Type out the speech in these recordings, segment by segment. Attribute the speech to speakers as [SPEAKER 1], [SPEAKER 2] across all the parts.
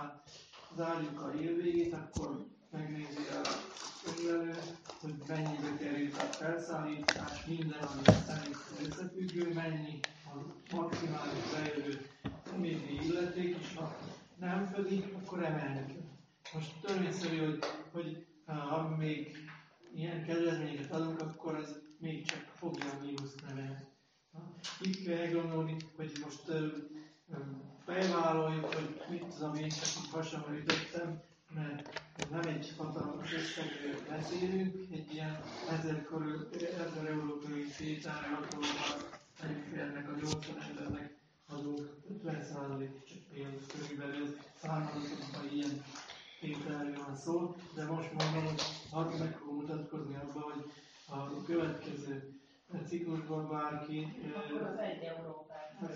[SPEAKER 1] már zárjuk a évvégét, akkor megnézi a könyvelő, hogy mennyibe került a felszállítás, minden, ami személyzet összefüggő, mennyi a maximális bejövő személyi illeték, és ha nem fedik, akkor emelni kell. Most törvényszerű, hogy ha még ilyen kedvezményeket adunk, akkor ez még csak fogja a mínuszt nevelni. Itt kell gondolni, hogy most felvállaljuk, hogy mit tudom, én csak itt hasonlítottam, mert nem egy hatalmas összegről beszélünk, egy ilyen 1000 euró körüli sétára alkalommal egyfélnek a 80 embernek adunk 50%, csak pénz körülbelül számolatokkal ilyen tételről van szó, de most mondom, hogy akkor meg fog mutatkozni abban, hogy a következő ciklusban bárki...
[SPEAKER 2] Akkor az 1 euró per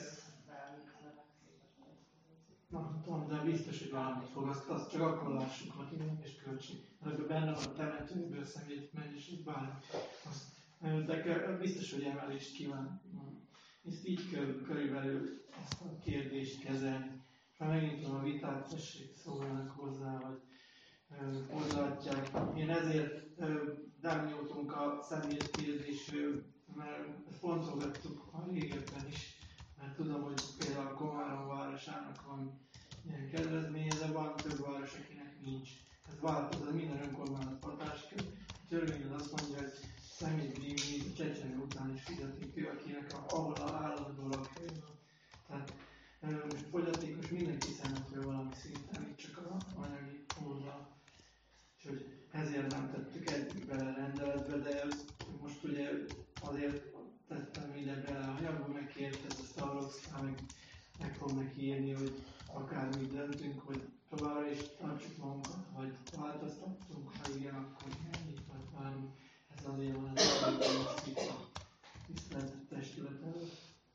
[SPEAKER 1] nem tudom, de biztos, hogy valamit fog, azt csak akkor lássuk, hogy és költség. Mert benne van a temetőből szemét mennyiség bármi. De biztos, hogy emelést kíván. Ezt így kell körülbelül ezt a kérdést kezelni. Ha megnyitom a vitát, tessék szóljanak hozzá, vagy hozzáadják. Én ezért nem nyújtunk a személykérdésről, mert ezt fontolgattuk a régebben is. Mert tudom, hogy például a Komárom városának van ilyen kedvezménye, de van több város, akinek nincs. Ez változó, minden önkormányzat hatáskör. A törvény azt mondja, hogy személydíj a Csecsemő után is fizetik ő, akinek ahol a állandó lakhely van. Tehát most fogyatékos mindenki szemetről valami szinten, itt csak az anyagi oldal. És hogy ezért nem tettük eddig bele rendeletbe, de most ugye azért tettem mindent bele a anyagba, megkérted a Starbucks-nál, meg fognak írni, hogy akármit döntünk, hogy továbbra is tartsuk magunkat, vagy változtattunk, ha igen, akkor ennyit, vagy bármi. Ez azért van az most itt a tisztelt testület előtt.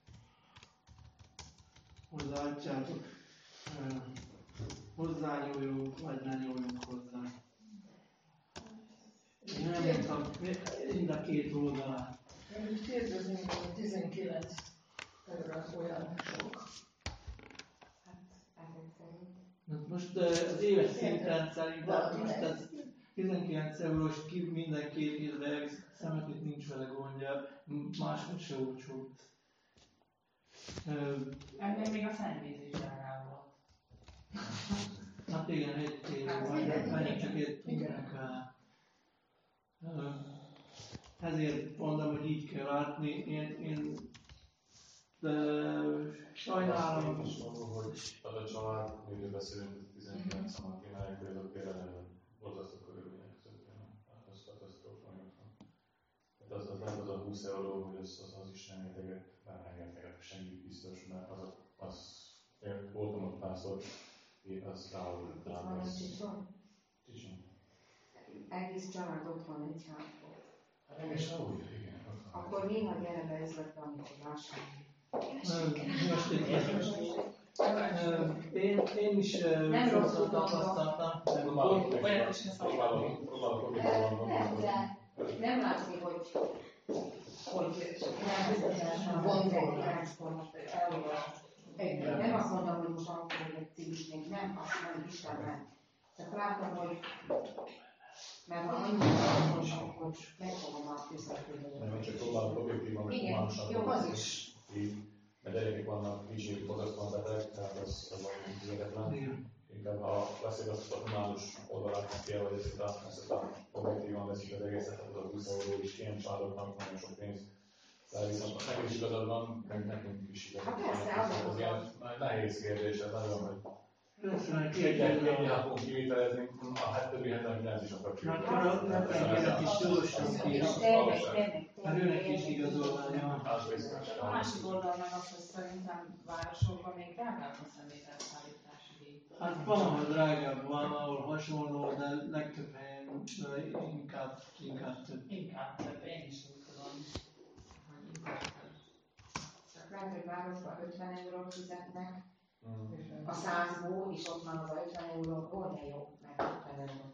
[SPEAKER 1] Hozzáadjátok, hozzányúljunk, vagy ne nyúljunk hozzá. Én nem mondtam, mind a két oldalán.
[SPEAKER 3] Én úgy kérdezném, hogy 19 euró olyan sok.
[SPEAKER 1] Most az éves szinten szerintem most ez 19 eurós ki minden 2 évre szemetét nincs vele gondja, máshogy se olcsó.
[SPEAKER 2] Ennél még a szennyvíz is drágább volt.
[SPEAKER 1] Hát igen, egy tévé, majd csak egy tudnak rá. Ezért mondom, hogy így kell látni. Én sajnálom.
[SPEAKER 4] Hogy a család, miről beszélünk, 19 aki menekülők például borzasztó körülmények között jön a katasztrófa miatt. Tehát az nem az a 20 euró, hogy az is rengeteget, nem rengeteget, semmi biztos, mert én voltam ott párszor, az ráugrott.
[SPEAKER 5] Itt van egy Csicson?
[SPEAKER 4] Csicson.
[SPEAKER 5] Egész család ott van egy házból.
[SPEAKER 4] És ahogy, igen.
[SPEAKER 5] Akkor néha gyere be üzletbe, amikor lássunk.
[SPEAKER 1] Én is sokszor tapasztaltam.
[SPEAKER 5] Nem látni, hogy nem azt mondom, hogy most akkor egy civisnék, nem, azt nem, Isten nem. Csak látom, hogy mert ha annyira fontos, akkor meg fogom már fizetni.
[SPEAKER 4] Nem, csak próbálok objektívan, meg humánusan.
[SPEAKER 5] Jó, az is.
[SPEAKER 4] Mert gyerekek vannak, kicsi, borzasztóan beteg, tehát az olyan érdeklen. Inkább ha veszik azt a humánus oldalát ki, vagy ezt a objektívan veszik az egészet, az a 20 euró is ilyen családoknak nagyon sok pénz. Tehát viszont nekünk is igazad van, meg nekünk is igazad van. Ez ilyen nehéz kérdés, ez nagyon, hogy egy napon kivitelezni, a többi hetem nem is akar kivitelezni.
[SPEAKER 1] Nem is gyorsan ki. Mert őnek is igazolványa van.
[SPEAKER 2] A másik oldal meg az, hogy szerintem városokban még drágább a személyzetszállítási díj.
[SPEAKER 1] Hát van, ahol drágább, van, ahol hasonló, de legtöbb helyen inkább több.
[SPEAKER 2] Inkább több, én is úgy tudom, hogy inkább több.
[SPEAKER 5] Csak lehet, hogy városban 50 eurót fizetnek a 100-ból, és ott van az a 50 euró, hol ne jó, mert 50 eurót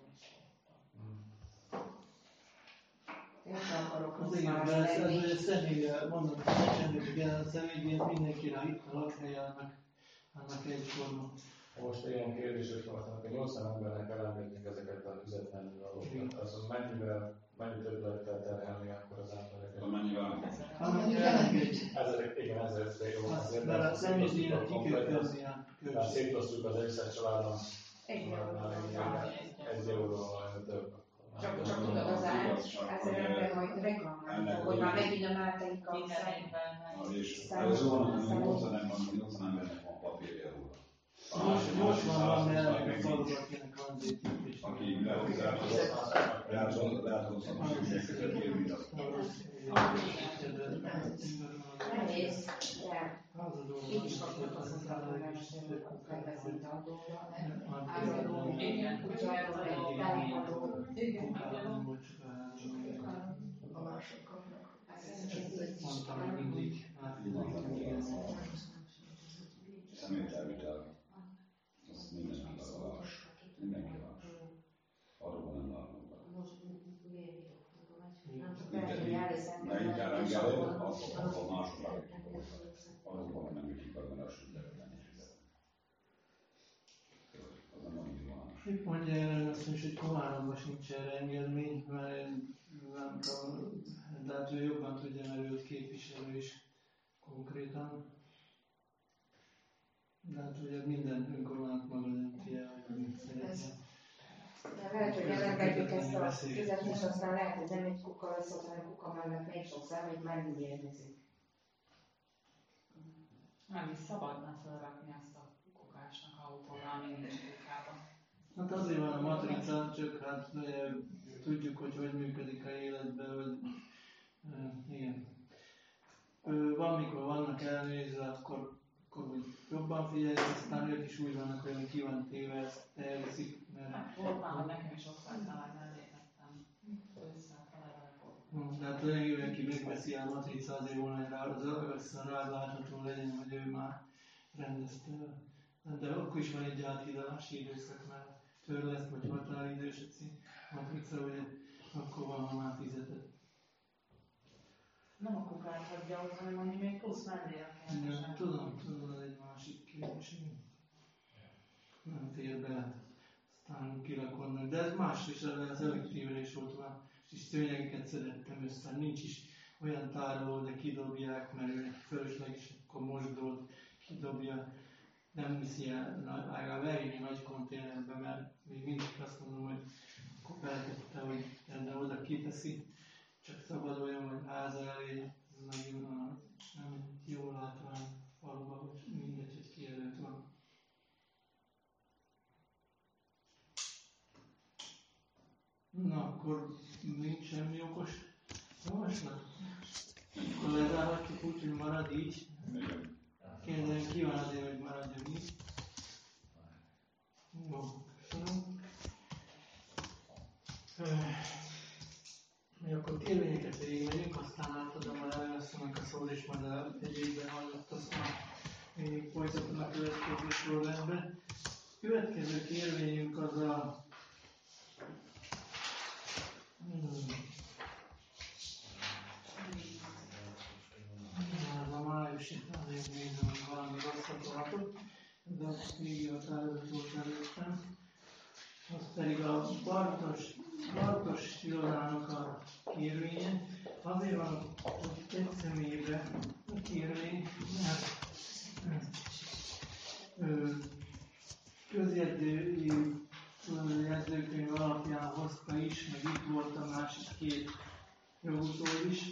[SPEAKER 5] én sem akarok
[SPEAKER 1] az igen, de ez személye, mondom, hogy a személye mindenkire itt a lakhelye, annak egyforma
[SPEAKER 4] Most ilyen kérdések vannak, hogy 80 embernek elengedjük ezeket a üzetlenül valókat. Azon mennyi többlettel terhelni akkor az embereket?
[SPEAKER 6] Mennyivel?
[SPEAKER 4] Igen, 1000 jó. Azért,
[SPEAKER 1] de
[SPEAKER 4] mert
[SPEAKER 1] nem is ilyen kikötőzni a
[SPEAKER 4] tehát szétosztjuk az egész családon.
[SPEAKER 5] 1
[SPEAKER 4] 1 euróval több.
[SPEAKER 5] Csak tudod, az ezzel ember majd reklamálni, hogy már megint a Máteik a
[SPEAKER 6] És ez van, 80 embernek van papírja róla.
[SPEAKER 1] 80 van, mert a faluban akinek van zétjük.
[SPEAKER 6] Aki lehet hozzá a között ér, mint azt.
[SPEAKER 5] Nehéz, de így is kapott az szakmányosítők fejlesztett adóra, ázadó, kutyaadó, tájékozó,
[SPEAKER 3] a mások kapnak.
[SPEAKER 1] Mondtam, hogy mindig
[SPEAKER 6] Személytelvitel, az mindenki vállalás. Mindenki vállalás. Arról nem vállalunk. De inkább engedély, akkor mások vállaljuk. Arról nem jutunk be, mert az sütletlen is fizet. Az nem annyi vállalás.
[SPEAKER 1] Itt mondja erre azt is, hogy Komáromban sincs erre engedmény, mert nem tudom, de hát ő jobban tudja, mert őt képviselő is konkrétan. De hát ugye minden önkormányzat maga dönti el, hogy mit szeretne.
[SPEAKER 5] De lehet, hogy elengedjük ezt a fizetést, aztán lehet, hogy nem egy kuka lesz, hanem a kuka mellett még sok szám, hogy már úgy érdezik.
[SPEAKER 2] Nem is szabadna felrakni azt a kukásnak autóra, mindig kukába.
[SPEAKER 1] Hát azért van a matrica, csak hát tudjuk, hogy működik a életben, hogy igen. Van, mikor vannak elnézve, akkor úgy jobban figyelik, aztán ők is úgy vannak, hogy ki van téve, ezt elviszik.
[SPEAKER 2] Hát volt már, hogy nekem is osztálytalán ellétettem ősszel felelőleg.
[SPEAKER 1] Tehát lényegében, aki megveszi a matrica, azért volna, hogy az összön rálátható legyen, hogy ő már rendezte. De akkor is van egy áthidalási időszak, mert törleszt vagy határidős a matrica, ugye akkor van, ha már fizetett.
[SPEAKER 2] Nem a kukát hagyja ott, hanem annyi még plusz mellére kell.
[SPEAKER 1] Ja, tudom, ez egy másik kérdés. Nem fér bele. Aztán kirakodnak. De ez más is, az elektrívre is ott van. És szőnyegeket szedettem össze. Nincs is olyan tároló, de kidobják, mert ő fölösleges, akkor mosdót kidobja. Nem viszi el, legalább elvinni nagy konténerbe, mert még mindig azt mondom, hogy akkor feltette, hogy de oda kiteszi. Csak szabaduljon, hogy háza elé, ez nagyon nem jó látvány faluba, hogy mindegy, hogy ki előtt van. Na, akkor nincs semmi okos javaslat? Akkor lezárhatjuk úgy, hogy marad így. Kérdezni ki van azért, hogy maradjon így. Jó, köszönöm. Mi akkor kérvényeket végigmegyünk, aztán átadom a levelasztónak a szót, és majd a egyébben hallott, aztán még folytatom a következő sorrendben. Következő kérvényünk az a a májusi, azért nézem, hogy valami rosszat látok, de azt végig határozott volt előttem. Az pedig a Bartos irodának a kérvénye. Azért van egy személyre a kérvény, mert közjegyzői jegyzőkönyv alapján hozta is, meg itt volt a másik két jogutól is.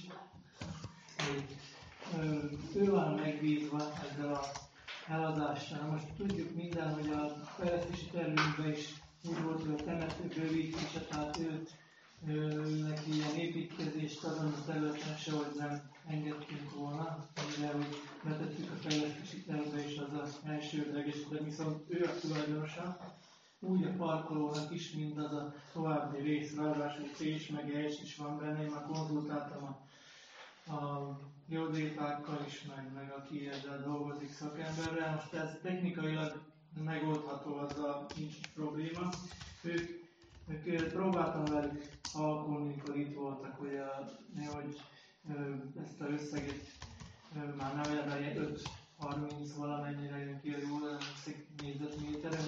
[SPEAKER 1] Ő van megbízva ezzel a eladással. Most tudjuk minden, hogy a fejlesztési tervünkben is úgy volt, hogy a temető bővítése, tehát neki ilyen építkezést azon a területen sehogy nem engedtünk volna, mivel hogy betettük a fejlesztési tervbe is az az elsődleges, de viszont ő a tulajdonosa, úgy a parkolónak is, mint az a további rész, ráadásul P-s meg E-s is van benne, én már konzultáltam a geodétákkal is, meg aki ezzel dolgozik szakemberrel. Most ez technikailag megoldható, azzal nincs probléma. Ők próbáltam velük alkulni, amikor itt voltak, hogy ezt az összeget már nem emelje 5-30 valamennyire jön ki, hogy jól emlékszik négyzetméterre.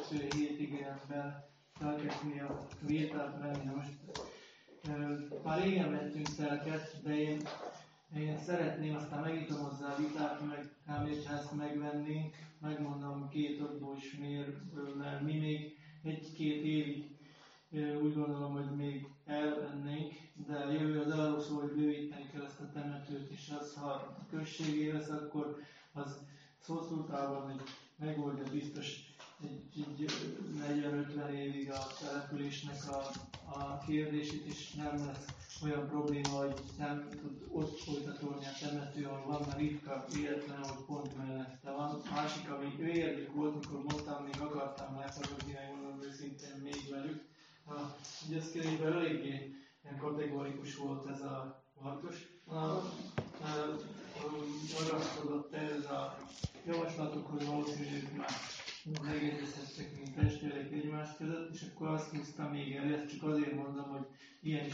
[SPEAKER 1] hét igényben elkezdeni a vételt venni. Most már régen vettünk telket, de én szeretném, aztán megítom hozzá a vitát, meg ha ezt megvennénk, megmondom két okból is miért, mert mi még egy-két évig úgy gondolom, hogy még elvennénk, de a jövő az arról szól, hogy bővíteni kell ezt a temetőt, és az, ha a községé lesz, akkor az hosszú távon megoldja biztos egy 40-50 évig a településnek a kérdését, és nem lesz olyan probléma, hogy nem tud ott folytatódni a temető, ahol van, mert ritka véletlen, hogy pont mellette van. Másik, ami ő érdek volt, mikor mondtam, még akartam lefaragni, megmondom őszintén még velük. Ugye ez körülbelül eléggé kategórikus volt ez a Markos. Ragaszkodott ez a javaslatokhoz, valószínűleg már megegyezhettek, mint testvérek egymás között, és akkor azt húztam még el, ezt csak azért mondom, hogy ilyen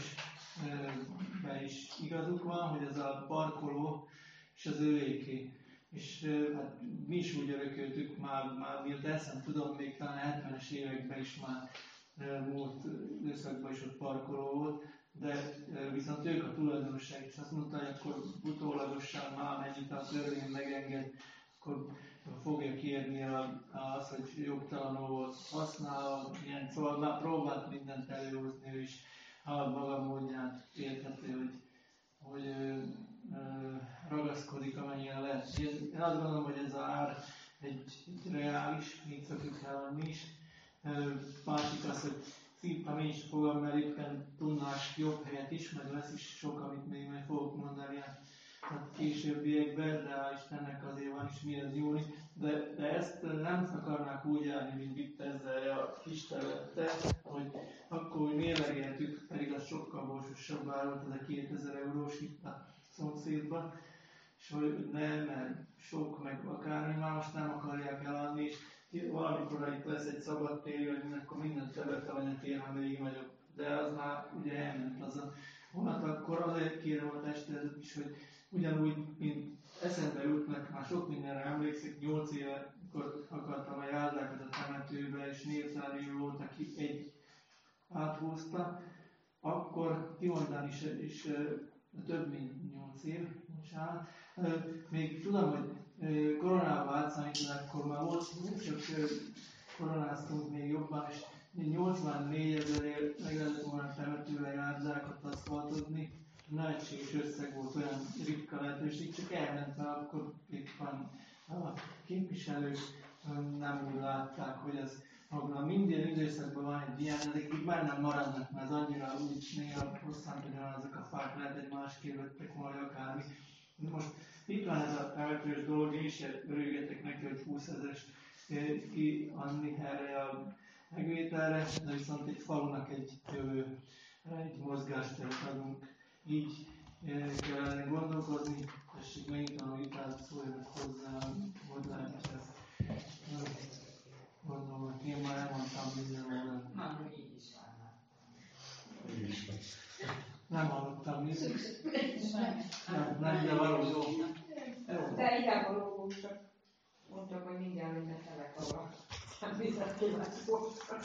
[SPEAKER 1] is igazuk van, hogy ez a parkoló és az övéké. És hát mi is úgy örököltük már miért eszem tudom, még talán 70-es években is már múlt időszakban is ott parkoló volt, de viszont ők a tulajdonosság, és azt mondta, hogy akkor utólagosan már mennyit a törvény megenged, akkor fogja kérni azt, hogy jogtalanul volt használva, ilyen, szóval már próbált mindent előhozni, ő is a maga módján érthető, hogy ragaszkodik, amennyire lehet. Én azt gondolom, hogy ez az ár egy reális, így szokjuk el mi is. Másik az, hogy szívtam én is fogom, mert éppen tudnák jobb helyet is, meg lesz is sok, amit még meg fogok mondani a későbbiekben, de hál' Istennek azért van is miért jólni. De ezt nem akarnák úgy járni, mint itt ezzel a kis területtel, hogy akkor úgy mérlegeltük, pedig az sokkal borsosabb ár volt, ez a 2000 eurós itt a szomszédban, és hogy nem, mert sok, meg akármi, már most nem akarják eladni, és valamikor itt lesz egy szabad tér, hogy akkor minden területe van egy tér, ha még nagyobb. De az már ugye elment az a vonat, akkor azért kérem a testvéret is, hogy ugyanúgy, mint eszembe jutnak, már sok mindenre emlékszik, 8 éve, amikor akartam a járdákat a temetőbe, és névtárgyú volt, aki egy áthúzta, akkor kimondani is több mint 8 év, bocsánat. Még tudom, hogy koronával átszámítani, akkor már volt, csak koronáztunk még jobban, és 84 000-ért meg lehetett volna temetőre járdákat aszfaltozni. Nevetséges összeg volt, olyan ritka lehetőség, csak elment, mert akkor éppen a képviselők nem úgy látták, hogy ez maga minden időszakban van egy ilyen, ezek így már nem maradnak, mert az annyira úgy néha hosszan ugyanazok a fák, lehet egy másképp vettek volna akármi. Most itt van ez a temetős dolog, én is örülgetek neki, hogy 20 000-es kiadni erre a megvételre, de viszont egy falunak egy mozgásteret adunk. Így kellene gondolkozni, tessék megnyitom a vitát, szóljanak hozzá, hogy lehet ezt. Gondolom, hogy én már elmondtam mindenhol.
[SPEAKER 2] Nem, így is van.
[SPEAKER 1] Nem hallottam mindent. Nem, de valóban.
[SPEAKER 5] De inkább valóban csak mondtak, hogy mindjárt minden telek arra. Nem bizony kíváncsi voltak.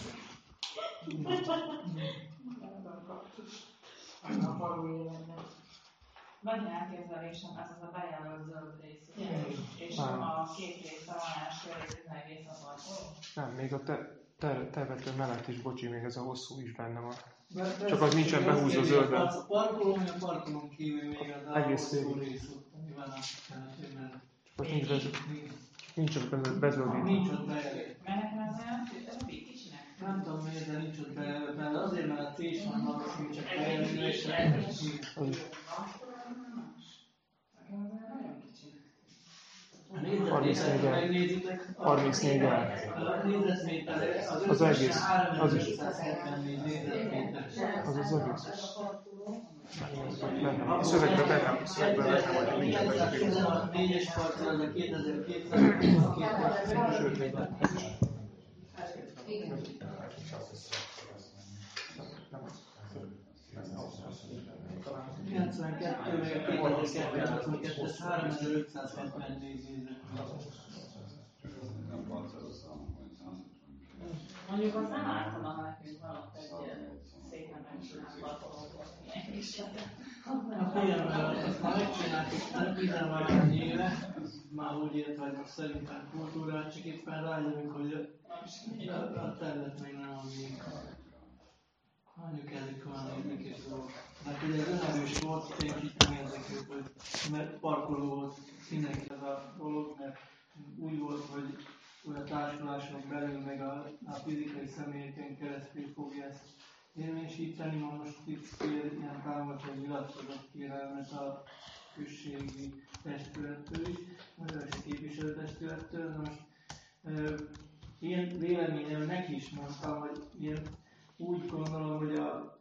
[SPEAKER 5] A falu életben.
[SPEAKER 2] Van egy elképzelésem, ez az a bejelölt zöld rész, és a két része van első rész, egész a parkoló.
[SPEAKER 7] Nem, még a temető mellett is, bocsi, még ez a hosszú is benne van. Csak az nincsen behúzva zöldben.
[SPEAKER 1] A parkoló, vagy a parkolón kívül még az
[SPEAKER 7] egész
[SPEAKER 1] hosszú rész ott, ami van a temetőben.
[SPEAKER 7] Csak nincs ott bezöldítve.
[SPEAKER 1] Nincs ott bejelölt.
[SPEAKER 2] Mennek el olyan kicsinek?
[SPEAKER 1] Nem tudom miért, de nincs ott bejelölt, mert azért, mert a C-s van, akkor csak bejelölve, és megnézitek,
[SPEAKER 7] 34 ár.
[SPEAKER 1] a négyzetméter,
[SPEAKER 7] Az egész, az is.
[SPEAKER 1] 3574 négyzetméter.
[SPEAKER 7] Az az egész. A szövegben benne, hogy nincs benne.
[SPEAKER 1] 4-es parcol, az a 2200.
[SPEAKER 7] Sőt, még nem.
[SPEAKER 5] Igen.
[SPEAKER 1] meg a 2082, ez 3574 négyzetméter.
[SPEAKER 6] Nem parcella számom, vagy 150.
[SPEAKER 2] Mondjuk azt nem ártanak nekünk valahogy egy szépen megcsinált tartalomot mégis.
[SPEAKER 1] A figyelemmel azt már megcsináltuk, nem tizenvány éve, már úgy értem, hogy szerintem kultúrát, csak éppen rájövünk, hogy a terület még nem van még. Mondjuk ezek olyan érdekes dolgok. Mert ugye az önerős volt, építeni ezeket, hogy mert parkoló volt mindenki ez a dolog, mert úgy volt, hogy a társuláson belül, meg a fizikai személyeken keresztül fogja ezt érvényesíteni. Most itt kér ilyen támogató nyilatkozat kérelmet a községi testülettől is, a képviselőtestülettől. Most én véleményemnek is mondtam, hogy én úgy gondolom, hogy a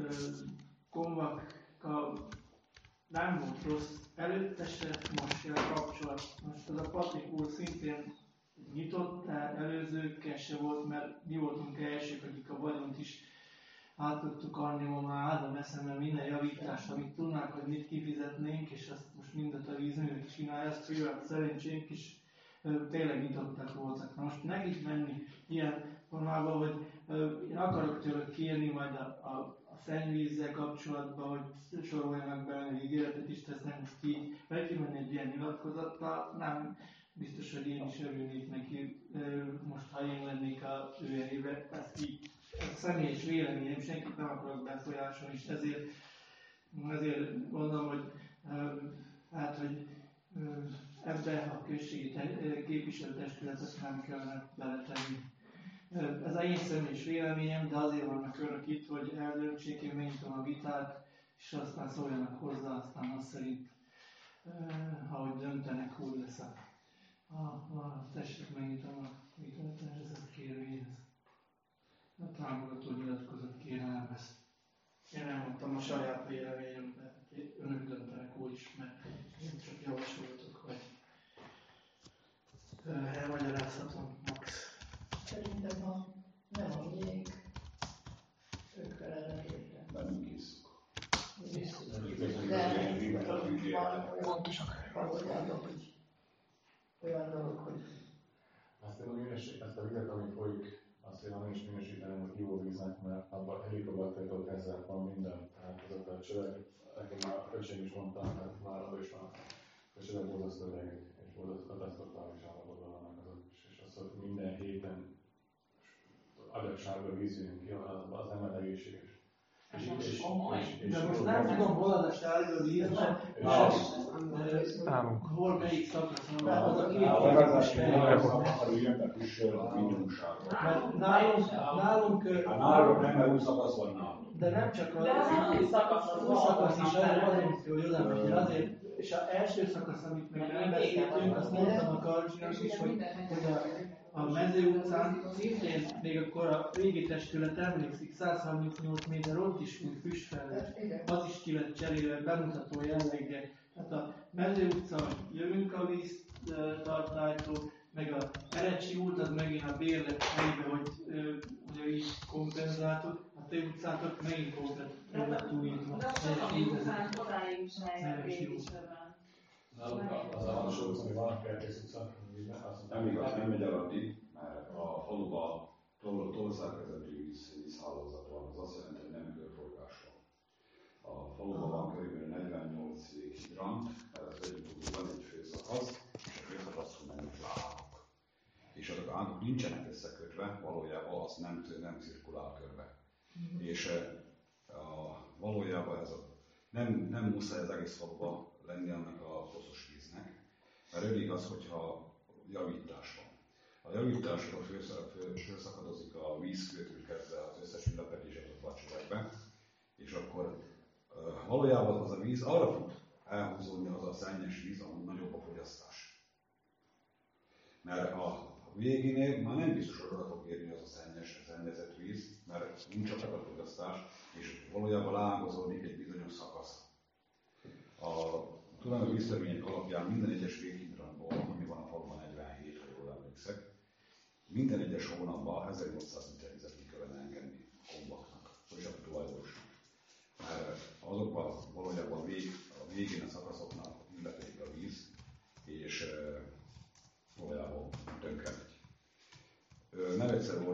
[SPEAKER 1] konvakkal nem volt rossz előtte se, most se a kapcsolat. Most az a Patrik úr szintén nyitott, előzőkkel se volt, mert mi voltunk elsők, akik a vagyont is át tudtuk adni, ma már áldom eszemben minden javítást, amit tudnánk, hogy mit kifizetnénk, és azt most mindet a vízművek csinálja, azt főleg szerencsénk is tényleg nyitottak voltak. Na most nekik menni ilyen formában, hogy én akarok tőlük kérni majd a szennyvízzel kapcsolatban, hogy soroljanak be egy ígéretet is, ezt nem most így megkimenni egy ilyen nyilatkozattal, nem biztos, hogy én is örülnék neki, most ha én lennék a ő helyében, ezt így, ez személyes véleményem, senkit nem akarok befolyásolni, és ezért gondolom, hogy hát, hogy ebbe a községi képviselőtestületet nem kellene beletenni. Ez a én személyes véleményem, de azért vannak önök itt, hogy eldöntsék, én megnyitom a vitát, és aztán szóljanak hozzá, aztán azt szerint, ahogy döntenek, úgy lesz tessék, megnyitom a vitát, ez a kérvényhez. A támogató nyilatkozat kérelmez. Én nem mondtam a saját véleményemben, önök döntenek úgy is, mert én csak javasoltok, hogy elmagyarázhatom max.
[SPEAKER 3] Szerintem nem a miénk, ők felelnek érte.
[SPEAKER 6] Bennünk készük.
[SPEAKER 3] De van olyan dolog, hogy
[SPEAKER 4] ezt a vizet, ami folyik, azt én nem is minősíteném, hogy ivóvíznek, mert abban helikobaktertől kezdve van minden. Tehát az a csöveg, nekem már a köcsém is mondta, mert már abban is van a csöveg borzasztó öregek, és borzasztó katasztrofális állapotban vannak azok. És az, hogy minden héten agyagságból vízünk ki, az nem egy egészséges.
[SPEAKER 1] De most nem tudom, hol az a sárga víz, hol melyik szakaszon, de az a nálunk
[SPEAKER 6] nem, mert új szakasz van nálunk.
[SPEAKER 1] de nem csak
[SPEAKER 2] De az új szakasz az
[SPEAKER 1] új szakasz is azért, hogy oda megy, azért, és az első szakasz, amit még nem beszéltünk, azt mondtam a Karcsinak is, hogy a Mező utcán szintén, még akkor a régi testület emlékszik, 138 méter ott is új füstfelület. Az is ki lett cserélve bemutató jelleggel. Tehát a Mező utca, jövünk a víztartálytól, meg a Erecsi út, az megint a bérlet helyben, hogy így kompenzáltuk. A te utcátok megint kompenzáltuk túlítva.
[SPEAKER 2] De a mi utcánk odáig is eljött végigsorban.
[SPEAKER 4] Az alsó utca, ami van, Kertész utca,
[SPEAKER 6] Nem igaz, nem megy el addig, mert a faluban torzárvezető vízhálózat van, az azt jelenti, hogy nem körforgás van. A faluban van körülbelül 48 véghidrant, ez van egy főszakasz, és a főszakaszon mennek le ágak. És azok a ágak nincsenek összekötve, valójában az nem cirkulál körbe. És valójában ez nem muszáj az egész faluban lenni annak a koszos víznek, mert elég az, hogyha javítás van. A javításról fölszakadozik a vízkőtől kezdve az összes ülepedéset a csövegbe, és akkor valójában az a víz arra fog elhúzódni, az a szennyes víz, ahol nagyobb a fogyasztás. Mert a végénél már nem biztos, hogy oda fog érni az a szennyezett víz, mert nincs csak a fogyasztás, és valójában leágazódik egy bizonyos szakasz. A tulajdonképpen víztörvények alapján minden egyes véghidrantból, ami van a faluban 47, ha jól emlékszek, minden egyes hónapban 1800 liter vizet ki kellene engedni a kombaknak, és a tulajdonosnak. Mert azokban valójában a végén a szakaszoknak illeték a víz, és valójában tönkre megy. Nem egyszer voltam, szerintem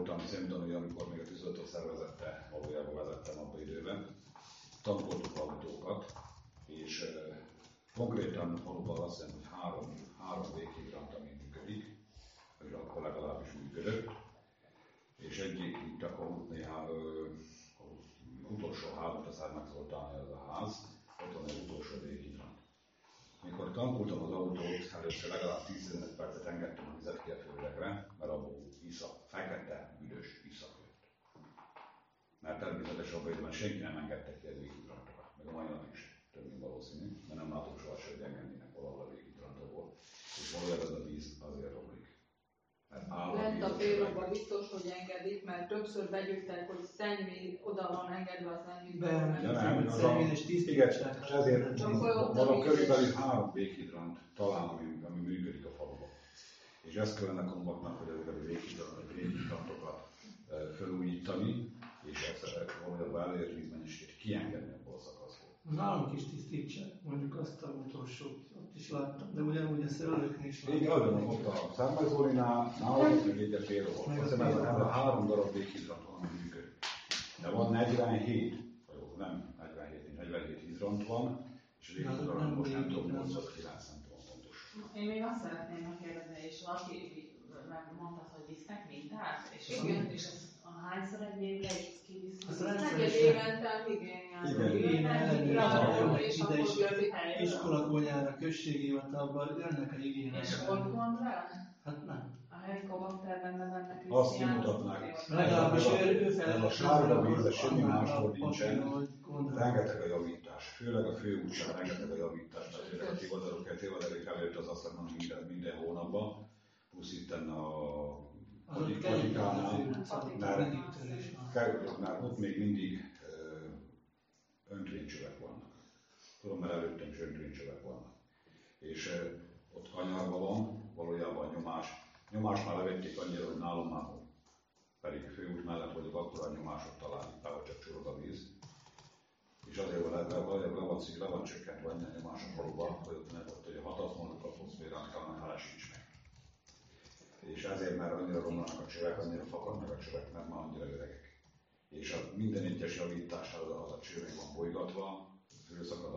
[SPEAKER 6] mondani, hogy amikor még a tűzoltó szervezete valójában vezettem abban időben, tankoltuk autókat, és konkrétan valóban azt hiszem, hogy három véghidrant, ami működik, vagy akkor legalábbis működött, és egyik itt a Kohutnél, utolsó házat, a Szermek Zoltán, ez a ház, ott van egy utolsó véghidrant. Mikor tankoltam az autót, először legalább 10-15 percet engedtem a vizet ki a főlegre, mert abból fekete, büdös iszak jött. Mert természetesen abban időben senki nem engedte ki a véghidrantokat, meg a mai napig sem, több mint valószínű, mert nem látok soha se, hogy engednének valahol a véghidrantokból. És valójában ez a víz azért romlik.
[SPEAKER 8] Lent a félromba biztos, hogy engedik, mert többször begyűjtek, hogy szennyvíz oda van engedve a szennyvízbe.
[SPEAKER 1] Szennyvíz és tisztítság.
[SPEAKER 6] És ezért van körülbelül 3 véghidrant talán, ami működik a faluban. És ezt kellene Kombaknak, hogy ezeket a véghidrantokat felújítani, és ezt valójában elért vízmennyiséget kiengedni abból a szakaszból.
[SPEAKER 1] Nálunk is tisztítsák, mondjuk azt a utolsót, ott is láttam, de ugyanúgy a szerelőknél is láttam.
[SPEAKER 6] Igen, ott a Szermezólinál, nálunk meg egyet félrehol. Azt hiszem, ez a 3 darab véghidrant van, ami működik. De van 47, nem 47 hidrant van, és a véghidrant most nem tudom, 8-9 nem tudom pontosan.
[SPEAKER 2] Én még azt szeretném megkérdezni, és valaki mondtad, hogy visznek mintát, és ez hányszor egy évre is kivisznek?
[SPEAKER 8] Neked évente igényelni.
[SPEAKER 1] És akkor iskolakonyára, községhivatalban jönnek a igények.
[SPEAKER 2] És ott van rá?
[SPEAKER 1] Hát nem.
[SPEAKER 2] A helikopterben mennek vissza.
[SPEAKER 6] Azt kimutatnák.
[SPEAKER 1] Legalábbis ő
[SPEAKER 6] fel. A sárga vízre semmi másról nincsen. Rengeteg a javítás. Főleg a főútján rengeteg a javítás. Mert a tévadalok előtt az azt mondom, hogy minden hónapban. Plusz itten a Patikánál, mert ott még mindig öntvénycsövek vannak. Tudom, mert előttem is öntvénycsövek vannak. És ott kanyarban van, valójában a nyomás már levették annyira, hogy nálam már pedig főút mellett vagyok, akkor a nyomásot találni, bár csak csorog a víz. És azért valójában le van csökkentve annyi a nyomás a faluban, hogy ott hogy a hatalmas atmoszférán kellene felesíts meg. És ezért már annyira romlanak a csövek, annyira fakadnak a csövek, mert már annyira öregek. És minden egyes javításnál az a cső meg van bolygatva, fölszakad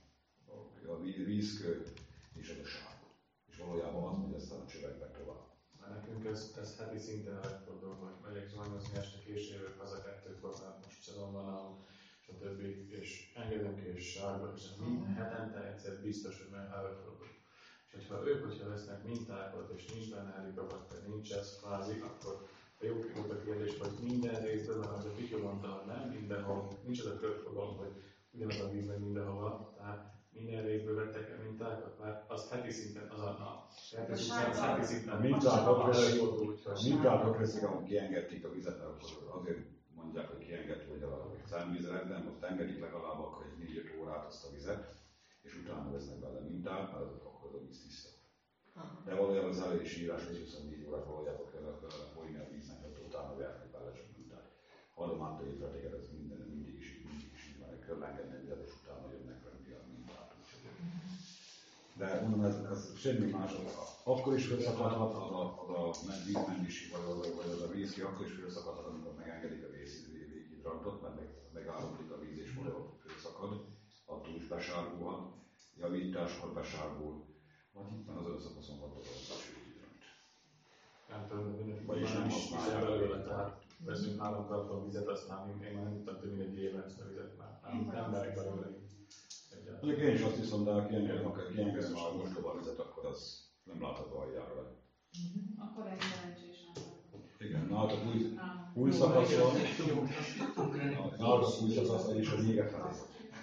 [SPEAKER 6] a vízkő, és ez a sárga. És valójában az megy aztán a csövekbe tovább.
[SPEAKER 4] Nekünk ez heti szinten előfordul, hogy megyek zuhanyozni este később, haza 2-kor, mert most szezon van nálunk, stb. És engedünk és sárga, és minden hetente egyszer biztos, hogy előfordul. És hogyha vesznek mintákat, és nincs benne helikopter, nincs ez kvázi, akkor a jó volt a kérdés, hogy minden részben, mert a Pityu mondta, hogy nem mindenhol, nincs az a körfogalom, hogy ugyanaz a víz meg mindenhova, tehát minden részből vettek el mintákat, mert az heti szinten az a heti szinten
[SPEAKER 6] a mintákat veszik, ahol kiengedték a vizet, akkor azért mondják, hogy kiengedték, hogy a szennyvízre, de most engedik legalább akkor egy 4-5 órát azt a vizet, és utána vesznek bele mintát, mert akkor az a víz tiszta. De valójában az elő is írás, hogy 24 órát valójában kellene folyni a víznek, hogy utána vernek bele csak mintát. Adománta évre ez mindig is így van, hogy kell engedni a vizet, és utána jönnek rendi a mintát. De mondom, ez semmi más. Akkor is felszakadhat az a vízmennyiség, vagy az a víz ki, akkor is felszakadhat, amikor megengedik a véghidrantot, mert megállaplik a víz, és valahol felszakad, attól is besárgulhat, javításkor besárgul, vagy itt van az önszakaszon hatodalmas véghidrant.
[SPEAKER 4] Nem tudom, mindenki nem használja belőle, tehát veszünk 3 karton vizet, aztán én már nem tudtam több mint egy éve ezt a vizet, már nem merek belőle.
[SPEAKER 6] Én is azt hiszem, de ha kiengedem a mostoba vizet, akkor az nem látható aljára le.
[SPEAKER 2] Akkor egy szerencsés nem.
[SPEAKER 6] Igen, hát a új szakaszon, új szakaszon is a vége felé.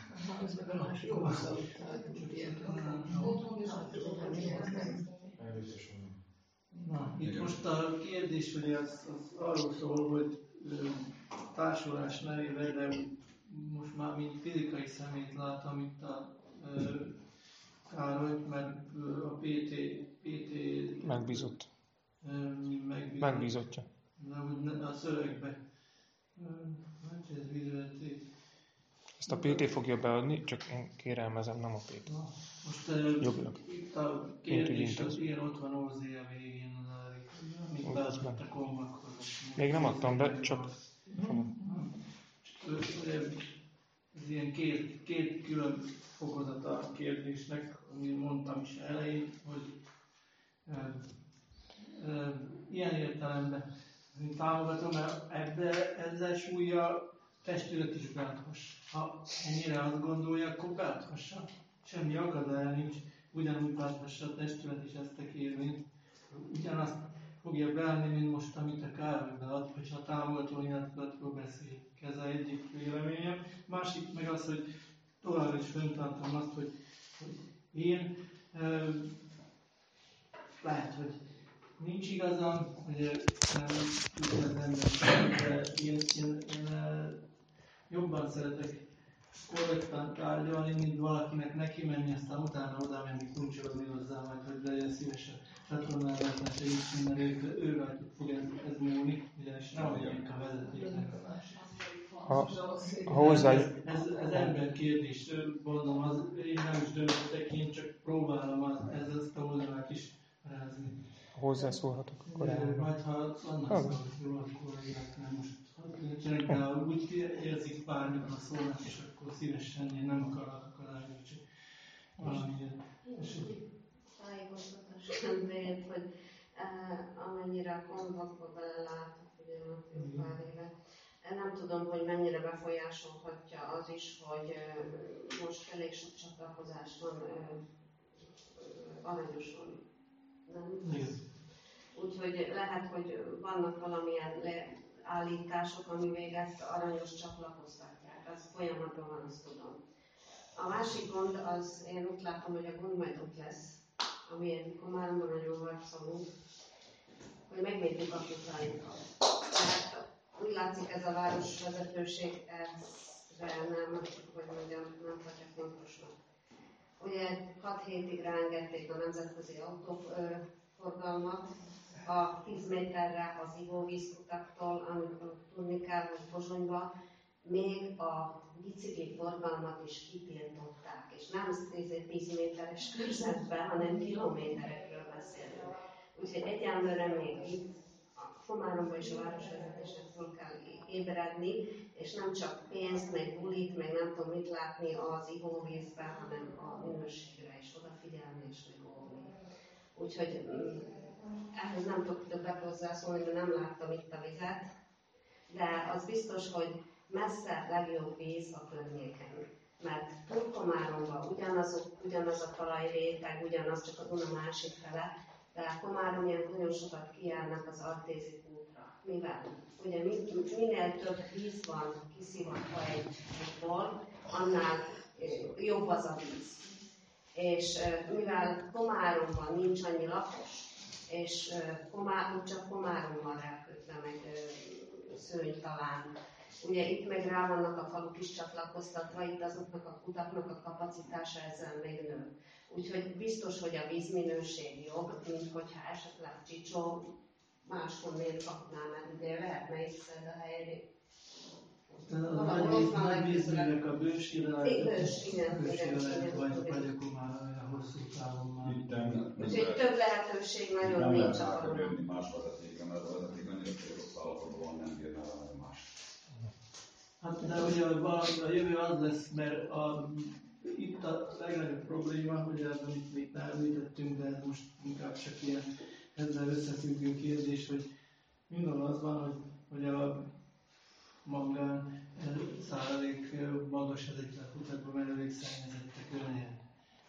[SPEAKER 1] Na, itt most a kérdés ugye az arról szól, hogy társulás nevével, de most már mint fizikai személyt látom itt a Károlyt, mert a PT
[SPEAKER 7] megbízott. Megbízottja.
[SPEAKER 1] De úgy a szövegbe. Hát ez vizuálték.
[SPEAKER 7] Ezt a PT fogja beadni, csak én kérelmezem, nem a PT.
[SPEAKER 1] Most itt a kérdés az ilyen ott van OZ a végén az amit beadott a Konvakhoz.
[SPEAKER 7] Még nem adtam be, csak...
[SPEAKER 1] Ez ilyen két külön fokozata a kérdésnek, amit mondtam is elején, hogy ilyen értelemben támogatom, mert ezzel súlya testület is beadhass. Ha ennyire azt gondolja, akkor beadhassa. Semmi akadálya nincs, ugyanúgy beadhassa a testület is ezt a kérvényt. Ugyanazt fogja beállni, mint most, amit a Károly bead, hogyha a támogató nyilatkozatról beszél. Ez az egyik véleményem. Másik meg az, hogy továbbra is fenntartom azt, hogy én lehet, hogy nincs igazam, hogy nem tudja az ember, de én jobban szeretek korrektan tárgyalni, mint valakinek neki menni, aztán utána oda menni kuncsolazni hozzá, majd hogy legyen szíves a csatornázásnak segítsen, mert ő rajtuk fog ez múlni, ugyanis nem vagyunk a vezetéknek.
[SPEAKER 7] Ha hozzá...
[SPEAKER 1] Ez ember kérdés, mondom, én nem is döntöttek, én csak próbálom ezt a oldalát is rázni.
[SPEAKER 7] Hozzászólhatok akkor
[SPEAKER 1] majd ha annak szól, akkor nem most nincsenek, de úgy érzik bármikor szólnak, és akkor szívesen én nem akarok akadályozni, csak valamilyen esetleg.
[SPEAKER 9] Tájékoztatás kedvéért, hogy amennyire a Konvakba belelátok, ugye a pár éve, nem tudom, hogy mennyire befolyásolhatja az is, hogy most elég sok csatlakozás van Aranyoson. Nem? Úgyhogy lehet, hogy vannak valamilyen állítások, amivel ezt Aranyos csatlakoztatják. Az folyamatban van, azt tudom. A másik gond az, én úgy látom, hogy a gond majd ott lesz, ami Komáromban nagyon harcolunk, hogy megvédjük a kutáinkat. Tehát úgy látszik, ez a városvezetőség ezre nem, hogy mondjam, nem tartja fontosnak. Ugye 6 hétig ráengedték a nemzetközi autóforgalmat, a 10 méterre az ivóvízkutaktól, amikor tudni kell, hogy Pozsonyba még a bicikli forgalmat is kitiltották, és nem 10 méteres körzetben, hanem kilométerekről beszélünk. Úgyhogy egyelőre még itt a Komáromba és a városvezetésnek föl kell ébredni, és nem csak pénzt, meg bulit, meg nem tudom mit látni az ivóvízben, hanem a minőségre is odafigyelni és megóvni. Úgyhogy ehhez nem tudok többet hozzászólni, mert nem láttam itt a vizet, de az biztos, hogy messze legjobb víz a környéken. Mert Turkomáromban ugyanaz a talajréteg, ugyanaz, csak a Duna másik fele, de Komáromján nagyon sokat kijárnak az Artézi útra. Mivel? Ugye minél több víz van kiszivatva egy útból, annál jobb az a víz. És mivel Komáromban nincs annyi lakos, és csak Komáromban rákötve, meg Szőny talán. Ugye itt meg rá vannak a faluk is csatlakoztatva, itt azoknak a kutaknak a kapacitása ezzel megnő. Úgyhogy biztos, hogy a vízminőség jobb, mint hogyha esetleg Csicsó máshonnét kapná, mert ugye lehetne itt Szedahelyre.
[SPEAKER 1] A nagy vízművek a Bősire
[SPEAKER 9] igen,
[SPEAKER 1] vagy akkor már olyan hosszú távon már.
[SPEAKER 9] Úgyhogy több lehetőség nagyon nincs a falon.
[SPEAKER 6] Nem más vezetékre, mert a vezeték annyira rossz állapotban van, nem bírná valami más.
[SPEAKER 1] Hát de ugye a jövő az lesz, mert itt a legnagyobb probléma, hogy az, amit még említettünk, de ez most inkább csak ilyen ezzel összefüggő kérdés, hogy minden az van, hogy a mangán száradék magas ezeknek kutakban menedékszennyezettek önhelyen.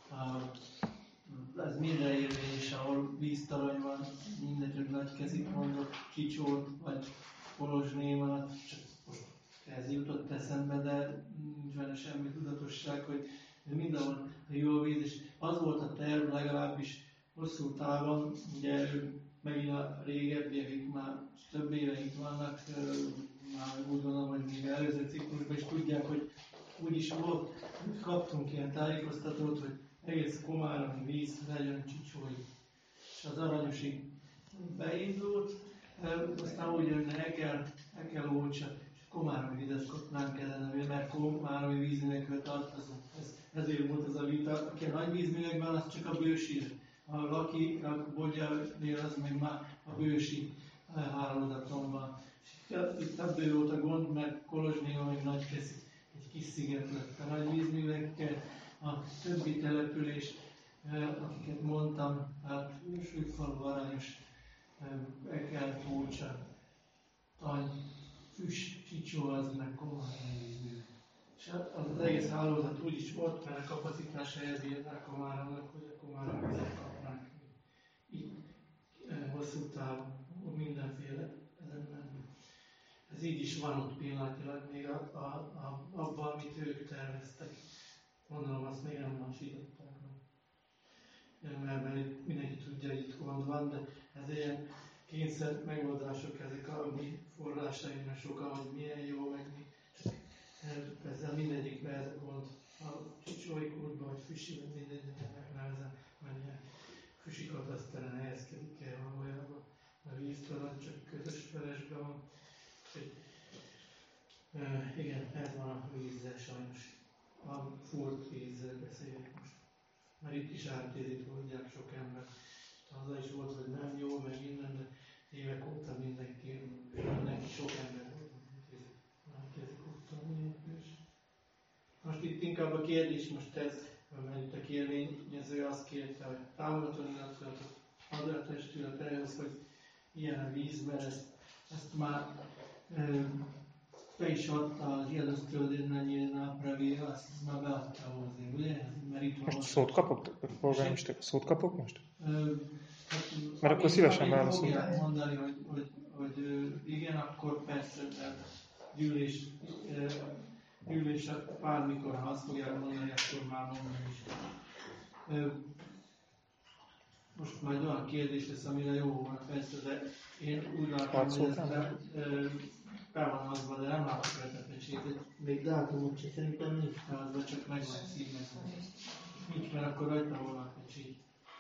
[SPEAKER 1] Ez minden érvényes, ahol víztalaj van, mindegy, hogy Nagykezit mondok, Csicsót vagy Kolozsnémat, csak most ez jutott eszembe, de nincs benne semmi tudatosság, hogy mindenhol jó a víz, és az volt a terv legalábbis hosszú távon, ugye megint a régebbiek, akik már több éve itt vannak, már úgy gondolom, hogy még előző ciklusban is tudják, hogy úgy is volt, kaptunk ilyen tájékoztatót, hogy egész Komáromi víz legyen Csicsóig. És az Aranyosig beindult, aztán úgy jönne, el kell Ócsa, és Komáromi vizet kapnánk ellene, mert Komáromi vízművekről tartozunk. Ezért volt az a vita, aki a nagy vízművekben, az csak a Bősír. A Laki Bogyánél az még már a bősi hálózaton van. Itt ebből volt a gond, mert Kolozsnél még Nagykeszi egy kis sziget lett a nagy vízművekkel. A többi település, akiket mondtam, hát Sükfalu, Aranyos, Eker, Tócsa, Tany, Füss, Csicsó, az meg komoly vízművek. És az egész hálózat úgy is volt, mert a kapacitása ezért a Komárának, hogy a Komára vizet kapnánk így hosszú távon, mindenféle ezen menni. Ez így is van ott pillanatilag, még abban, amit ők terveztek. Gondolom, azt még nem lassították meg. Mert itt mindenki tudja, hogy itt gond van, de ez ilyen kényszer megoldások, ezek a mi forrásaim, sokan, hogy milyen jó, meg mi. Ezzel mindegyikben ez a gond. A Csicsói kútban, vagy Füssi, vagy mindegyiknek nehezen menjen. Füssi kataszteren helyezkedik el valójában. A víztalan csak közös felesben van. Igen, ez van a vízzel sajnos. A furt vízzel beszélek most. Mert itt is ártézik mondják sok ember. Az is volt, hogy nem jó, meg minden, de évek óta mindenki sok ember ártézik ottan. Most itt inkább a kérdés, most ez, mert itt a kérvényező azt kérte, hogy támogató nyilatkozatot ad a testület ehhez, hogy ilyen a víz, mert ezt már be is adta az Jelöztölden nápravé, azt már beadta hozzá, ugye? Mert itt
[SPEAKER 7] most szót kapok? Polgármester, szót kapok most? Mert akkor szívesen válaszolom.
[SPEAKER 1] Fogják mondani, hogy igen, akkor persze, gyűlés bármikor, ha azt fogják mondani, akkor már mondani is. Most majd olyan kérdés lesz, amire jó volna persze, de én úgy látom, hogy ez be van azva, de nem látok rajta pecsétet. Még dátumot se szerintem nincs feladva, csak meg van színezve. Nincs, mert akkor rajta volna a pecsét.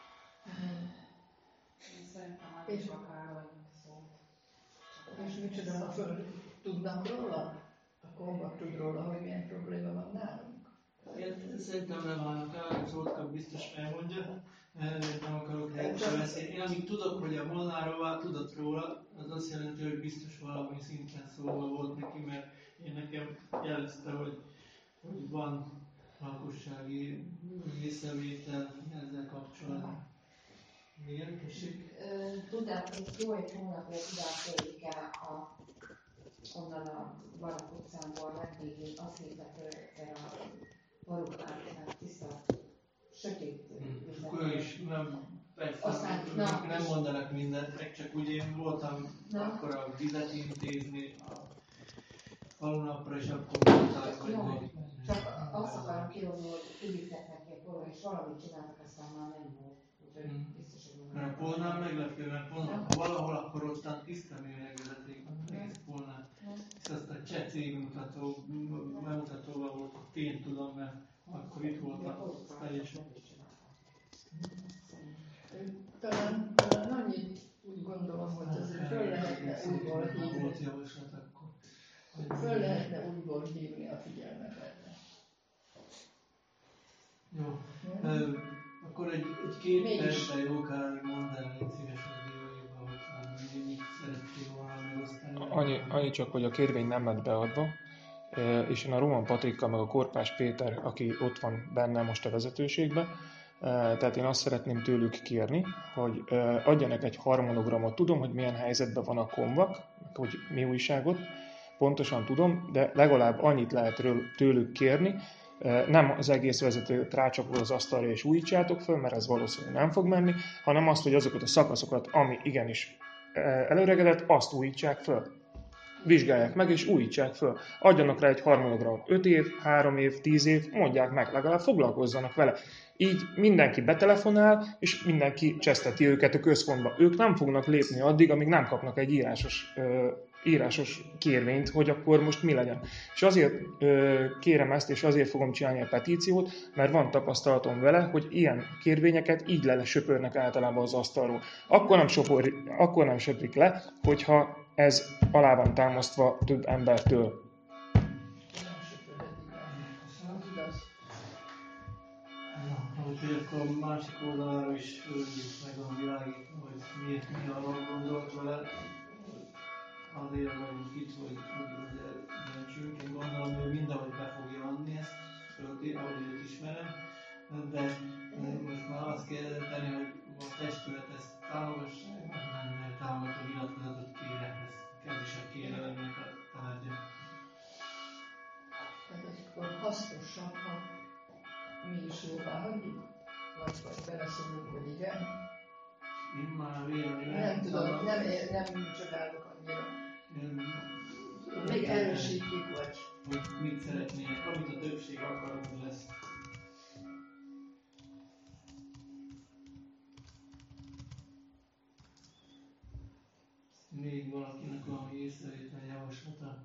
[SPEAKER 2] Szerintem már is akár szót.
[SPEAKER 3] És micsoda, ha föl tudnak róla? A Kombat tud róla, hogy milyen probléma van nálunk?
[SPEAKER 1] Én szerintem nem állnak el, szót kap biztos elmondja. Nem akarok helyesen beszélni. Én amíg tudok, hogy a Molnáróval tudott róla, az azt jelenti, hogy biztos valami szinten szóval volt neki, mert én nekem jelezte, hogy van lakossági észrevétel ezzel kapcsolatban. Igen, tessék?
[SPEAKER 5] Tudák, hogy jó egy hónapja tudák el onnan a Barak utcából megvégig azt hirdetőre a Barukát, tehát tiszta, sötét vizet.
[SPEAKER 1] Akkor is nem mondanak mindent, csak úgy én voltam akkor a vizet intézni a falunapra, és akkor mondták, hogy
[SPEAKER 5] csak azt akarom kérni, hogy ügyítek neki a korra, és valamit csináltak, aztán már nem volt. Úgyhogy biztos, hogy
[SPEAKER 1] mert a Polnál meglepő, mert ha valahol, akkor ottan tiszta műanyag vezeték van, egész Polnál. És azt a cseh cégmutató, bemutatóval volt, hogy én tudom, mert akkor itt voltam teljesen.
[SPEAKER 3] Talán annyit úgy gondolom, hogy azért föl lehetne újból hívni.
[SPEAKER 1] Volt javaslat akkor.
[SPEAKER 3] Föl lehetne újból hívni a figyelmet erre.
[SPEAKER 1] Jó. Akkor egy két percben jó kár mondani, hogy szíves az bíróiba, hogy mit szerettél volna megosztani.
[SPEAKER 7] Annyi csak, hogy a kérvény nem lett beadva, és én a Roman Patrikkal, meg a Korpás Péter, aki ott van benne most a vezetőségben, tehát én azt szeretném tőlük kérni, hogy adjanak egy harmonogramot. Tudom, hogy milyen helyzetben van a Komvak, hogy mi újságot, pontosan tudom, de legalább annyit lehet tőlük kérni, nem az egész vezetőt rácsapol az asztalra és újítsátok föl, mert ez valószínűleg nem fog menni, hanem azt, hogy azokat a szakaszokat, ami igenis előregedett, azt újítsák föl. Vizsgálják meg és újítsák föl. Adjanak rá egy harmonogramot. 5 év, 3 év, 10 év, mondják meg, legalább foglalkozzanak vele. Így mindenki betelefonál, és mindenki cseszteti őket a központba. Ők nem fognak lépni addig, amíg nem kapnak egy írásos kérvényt, hogy akkor most mi legyen. És azért kérem ezt, és azért fogom csinálni a petíciót, mert van tapasztalatom vele, hogy ilyen kérvényeket így lesöpörnek általában az asztalról. Akkor nem söprik le, hogyha ez alá van támasztva több embertől.
[SPEAKER 1] Úgyhogy akkor a másik oldalára is meg van világítva, hogy mi a gondolt vele. Azért vagyunk itt, hogy döntsünk. Én gondolom, hogy mindenhogy be fogja adni ezt, ahogy őt ismerem. De most már azt kell tenni, hogy a testület ezt támogassa, nem támogató nyilatkozatot kéne, ez is a kérelemnek a tárgya.
[SPEAKER 3] Tehát akkor hasznosabb, ha mi is jóvá hagyjuk? Vagy beleszólunk, hogy igen?
[SPEAKER 1] Én már véleményem.
[SPEAKER 3] Nem tudom, nem csodálok annyira. Még erősítjük, vagy?
[SPEAKER 1] Hogy mit szeretnének, amit a többség akar, hogy lesz. Még valakinek valami észrevétel javaslata?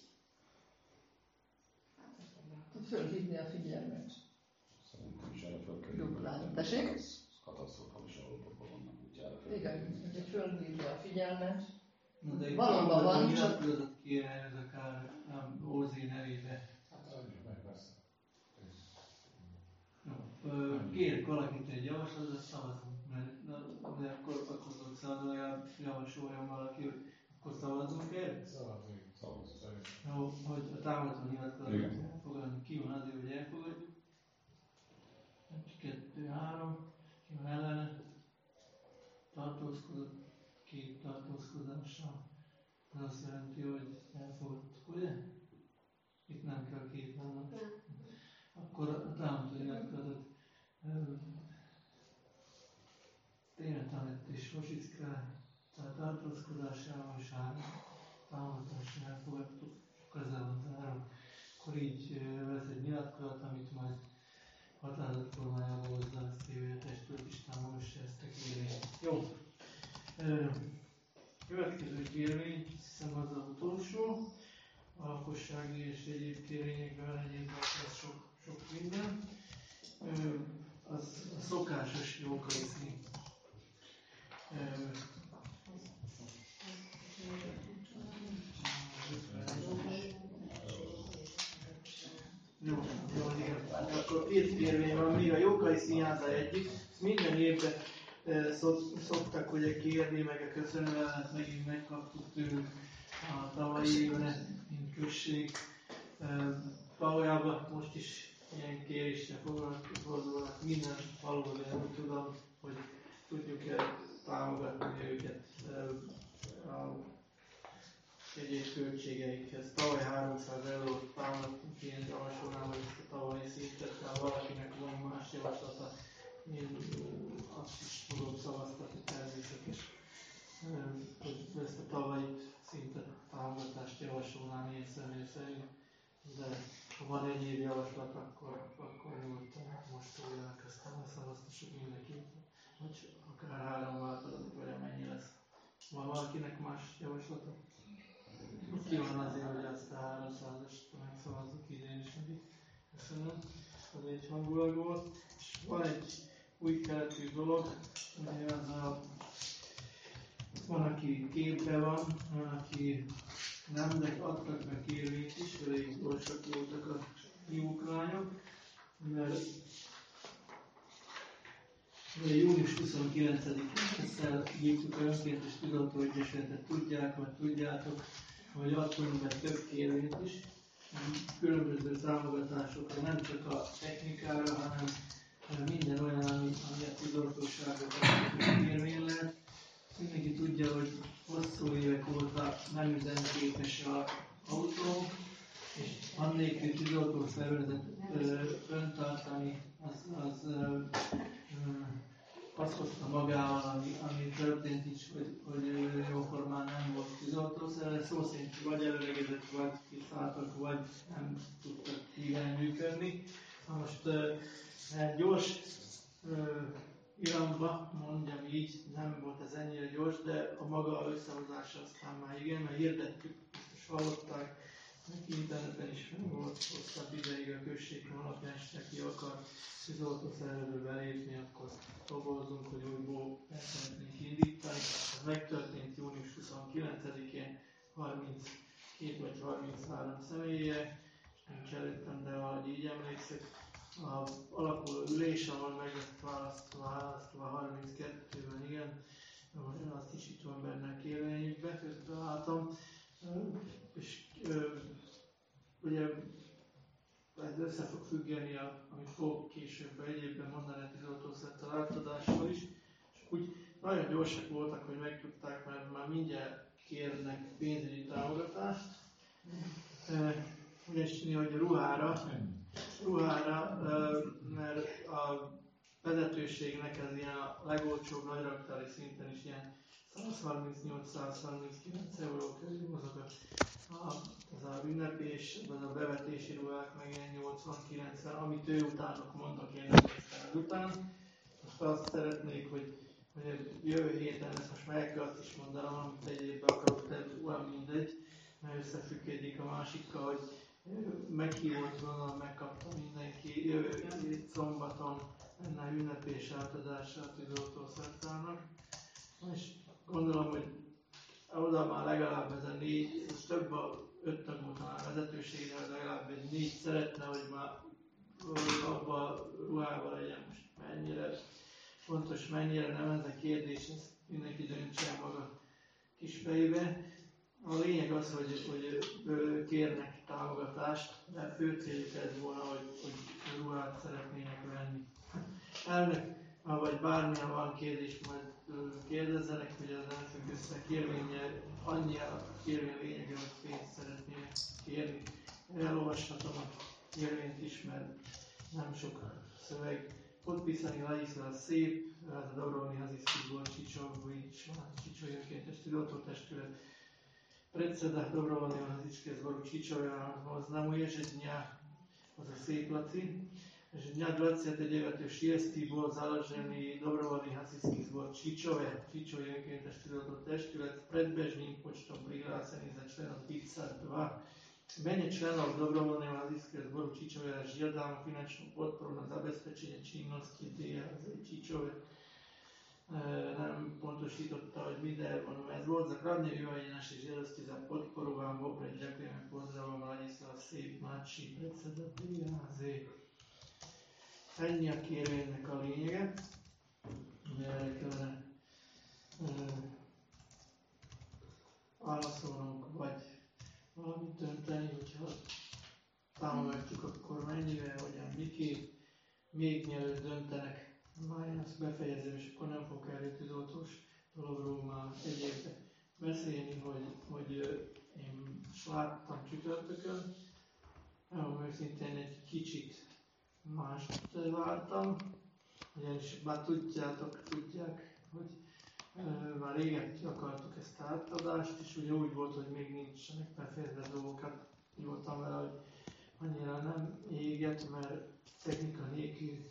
[SPEAKER 3] Fölhívni a figyelmet.
[SPEAKER 6] Szerintem is erre fel kell
[SPEAKER 3] Duplán. Tessék?
[SPEAKER 6] Katasztrofális állapotban vannak útjára.
[SPEAKER 3] Igen, hogy fölhívni a figyelmet.
[SPEAKER 1] Valóban van, csak... Nyilatkozatot kéne ez akár Ózé nevébe.
[SPEAKER 4] Hát adjuk meg, persze.
[SPEAKER 1] Kérek valakit egy javaslatot, szavazunk, mert akkor tudok szavazni, legalább javasoljon valaki, hogy akkor szavazzunk erre?
[SPEAKER 4] Szavazunk.
[SPEAKER 1] Jó, hogy a támogató nyilatkozatot elfogadni, ki van azért, hogy elfogadjuk. 1, 2, 3, ki van ellene, tartózkodott, 2 tartózkodással. Ez azt jelenti, hogy elfogadtuk, ugye? Itt nem kell 2 vannak. Akkor a támogató nyilatkozatot Témetánet és Hosická, tehát tartózkodásával és támogatásra elfogadtuk, csak ezzel van zárva. Akkor így lesz egy nyilatkozat, amit majd határozat formájában hozzá lesz tévé, a testület is támogassa ezt a kérvényt. Jó. Következő kérvény, hiszem az az utolsó. A lakossági és egyéb kérvényekben egyébként lesz sok minden. Az a szokásos jókaiszi. Jó, igen. Akkor 2 kérvény van, még a jókaiszi hiányza egyik. Minden évben szoktak ugye kérni, meg a köszönőlevelet megint megkaptuk tőlük a tavalyi évre, mint község. Valójában most is ilyen kérésre fordulnak minden valóban, úgy tudom, hogy tudjuk-e támogatni őket egyéb költségeikhez. Tavaly 300 eurót támogattunk, én javasolnám, hogy ezt a tavalyi szintet, ha valakinek van más javaslata, én azt is tudom szavaztatni természetesen, hogy ezt a tavalyi szintet, támogatást javasolnám én személy szerint, de ha van egyéb javaslat, akkor nyugodtan most tudják, aztán szavaztassuk mindenkit, vagy akár 3 változat, vagy amennyi lesz. Van valakinek más javaslata? Ki van azért, hogy azt a 300-est megszavazzuk idén is mindig. Köszönöm. Az egyhangulag volt. És van egy új keletű dolog, ugye van, aki képbe van, aki nem, de adtak meg kérvényt is, elég gyorsak voltak a fiúk-lányok, mert június 29-én ezzel hívtuk a önkéntes tudató egyesületet, tudjátok, hogy adtunk be több kérvényt is, különböző támogatásokra, nem csak a technikára, hanem minden olyan, ami a tudatóságot kérvény lehet. Mindenki tudja, hogy hosszú évek óta nem üzemképes az autó, és annélkül tűzoltószervezet öntartani, azt hozta magával, ami történt is, hogy jóformán nem volt tűzoltószervezet, szó szerint vagy előregedett, vagy kiszálltak, vagy nem tudtak híven működni. Most gyors iramba, mondjam így, nem volt ez ennyire gyors, de a maga összehozása aztán már igen, mert hirdettük, biztos hallották, interneten is volt hosszabb ideig a község alapján, és aki akar tűzoltószervezőbe belépni, akkor tobozzunk, hogy újból el szeretnénk indítani. Ez megtörtént június 29-én 32 vagy 33 személye, és nincs előttem, de valahogy így emlékszek. alakuló ülés, ahol meg lett választva 32-ben, igen, azt is itt van benne a kérvényükbe, közben látom. És ugye ez össze fog függeni, amit fogok később egyébben mondani a 16 átadásról is, és úgy nagyon gyorsak voltak, hogy megtudták, mert már mindjárt kérnek pénzügyi támogatást. Ugyanis mi, hogy a ruhára, mert a vezetőségnek ez ilyen a legolcsóbb nagyraktári szinten is ilyen 138-139 euró körül mozog az a ünnepés, az a bevetési ruhák, meg ilyen 80-90, amit ő utánok mondok, én után. Most azt szeretnék, hogy jövő héten ezt most meg kell azt is mondanom, amit egyébben akarok, de olyan mindegy, mert összefüggődik a másikkal, hogy meghívott volna, megkapta mindenki jövő szombaton lenne ünnepés átadása a tűzoltószertának. És gondolom, hogy oda már legalább ez a 4, több a 5 tagú talán vezetőségre, legalább egy 4 szeretne, hogy már abban a ruhában legyen. Most mennyire fontos, mennyire nem ez a kérdés, ezt mindenki döntse el maga kis fejébe. A lényeg az, hogy kérnek támogatást, de a fő céljuk ez volna, hogy ruhát szeretnének venni. Elnök, vagy bármilyen van kérdés, majd kérdezzenek, hogy az nem függ össze a kérvényel, annyi a kérvény lényege, hogy pénzt szeretnének kérni. Elolvashatom a kérvényt is, mert nem sok szöveg. Podpisani Ladislav Szép, a Dobrovolný hasičský zbor Čičový önkéntes tűzoltótestület, predseda Dobrovolného hasičského zboru Čičového oznamuje, že to Szép Laci, že dňa 29.6. bol založený Dobrovolný hasičský zbor Čičový önkéntes tűzoltótestület s predbežným počtom prihlásených za členov 32. V mene členov Dobrovoľného hasičského zboru Čičove žiadam finančnú podporu na zabezpečenie činnosti DHZ Čičove. Nem pontosította, hogy minden van ez volt. Za kladné vyhovenie našej žiadosti za podporu vám vopred ďakujeme. Pozdravom Ladislav Szép, mladší predseda DHZ. Ennyi a kérvénynek a lényege. Erre kellene válaszolnunk, vagy valamit dönteni, hogyha támogatjuk, akkor mennyire, hogyan, miképp, még mielőtt döntenek, már én azt befejezem, és akkor nem fogok erről tűzoltós dologról már egyébben beszélni, hogy én láttam csütörtökön, nagyon őszintén egy kicsit mást vártam, ugyanis már tudják, hogy már régen akartuk ezt átadást, és ugye úgy volt, hogy még nincsenek befejezve dolgokat. Úgy voltam vele, hogy annyira nem éget, mert technika nélkül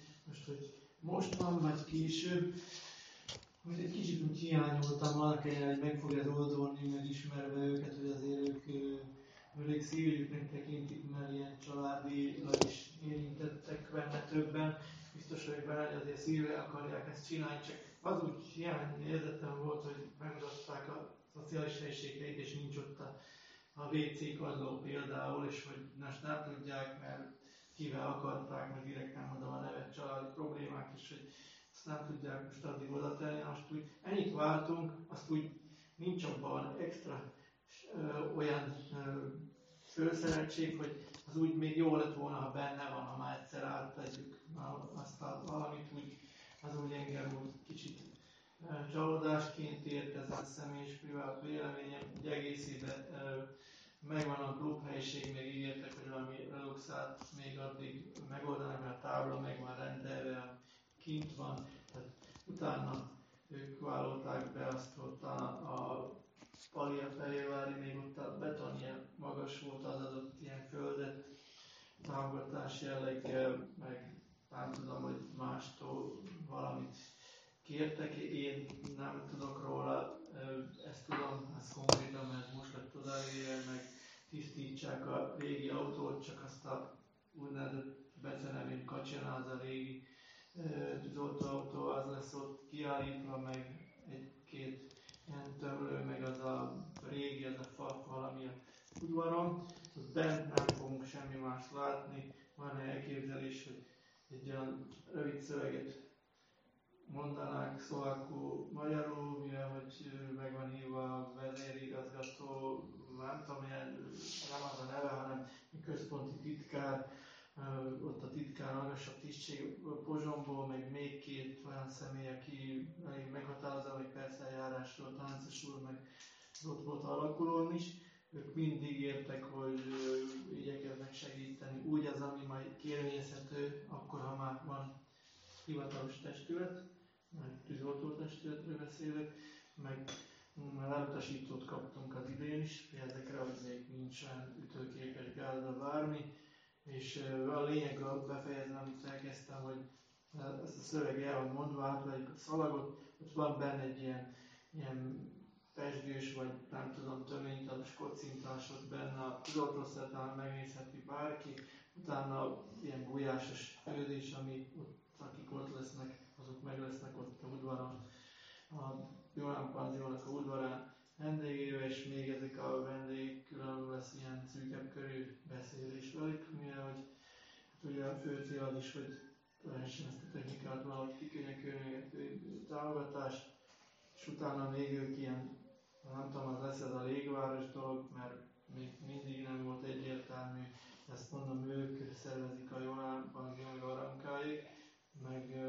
[SPEAKER 1] most van, vagy később. Most egy kicsit úgy hiányoltam, annak ellenére, hogy meg fog ez oldódni, megismerve őket, hogy azért ők elég szívügyüknek tekintik, mert ilyen családilag is érintettek benne többen. Biztos vagyok benne, hogy azért szívre akarják ezt csinálni, csak az úgy hiányérzetem volt, hogy megmutatták a szociális helységeit, és nincs ott a WC kardló például, és hogy most nem tudják, mert kivel akarták, meg direkt nem mondom a nevet, családi problémák, és hogy azt nem tudják most addig oda tenni. Most úgy ennyit váltunk, azt úgy nincs abban extra olyan fölszereltség, hogy az úgy még jó lett volna, ha benne van, ha már egyszer áttegyük azt valamit úgy, az úgy engem úgy kicsit csalódásként ért ez a személyes privát véleményem, úgy egészében megvan a klubhelység, még ígértek, hogy valami reluxát még addig megoldanak, mert a tábla meg van rendelve, kint van, tehát utána ők vállalták be azt ott a Palia Fehérvári, még ott a beton ilyen magas volt, az adott ilyen földet, támogatás jelleggel, meg nem tudom, hogy mástól valamit kértek, én nem tudok róla, ezt tudom, ezt konkrétan, mert most lett odaérve, meg tisztítsák a régi autót, csak azt a úgynevezett becenevén kacsanáz a régi tűzoltóautó, az lesz ott kiállítva, meg egy-két ilyen tömlő, meg az a régi, az a fa valami a udvaron. Bent nem fogunk semmi más látni, van elképzelés, hogy egy olyan rövid szöveget mondanák szlovákul, magyarul, mivel hogy meg van írva a vezérigazgató, nem tudom, nem az a neve, hanem a központi titkár, ott a titkár magasabb tisztség Pozsomból, meg még két olyan személy, aki meghatározza, hogy persze eljárásról, Táncos úr, meg ott volt alakulón is. Ők mindig értek, hogy igyekeznek segíteni úgy az, ami majd kérvényezhető, akkor, ha már van hivatalos testület, meg tűzoltó testületről beszélek, meg elutasítót kaptunk az idén is, ezekre, hogy még nincs olyan ütőképes gárda bármi, és a lényegről befejezem, amit elkezdtem, hogy ezt a szöveg el van mondva, átveljük a szalagot, ott van benne egy ilyen pezsgős, vagy nem tudom, töménytalos kocintás ott benne, a tűzoltószert talán megnézheti bárki, utána ilyen gulyásos főzés, ami ott, akik ott lesznek, azok meg lesznek ott a udvaron, a Jolán Panziónak a udvarán vendégével, és még ezek a vendégek külön lesz ilyen szűkebb körű beszélés velük, mivel hogy hát ugye a fő cél az is, hogy lehessen ezt a technikát valahogy kikönyökölni, támogatást, és utána még ők ilyen, nem tudom, az lesz ez a légváros dolog, mert még mindig nem volt egyértelmű, ezt mondom, ők szervezik a Jolán Panzió meg a Arankáig, meg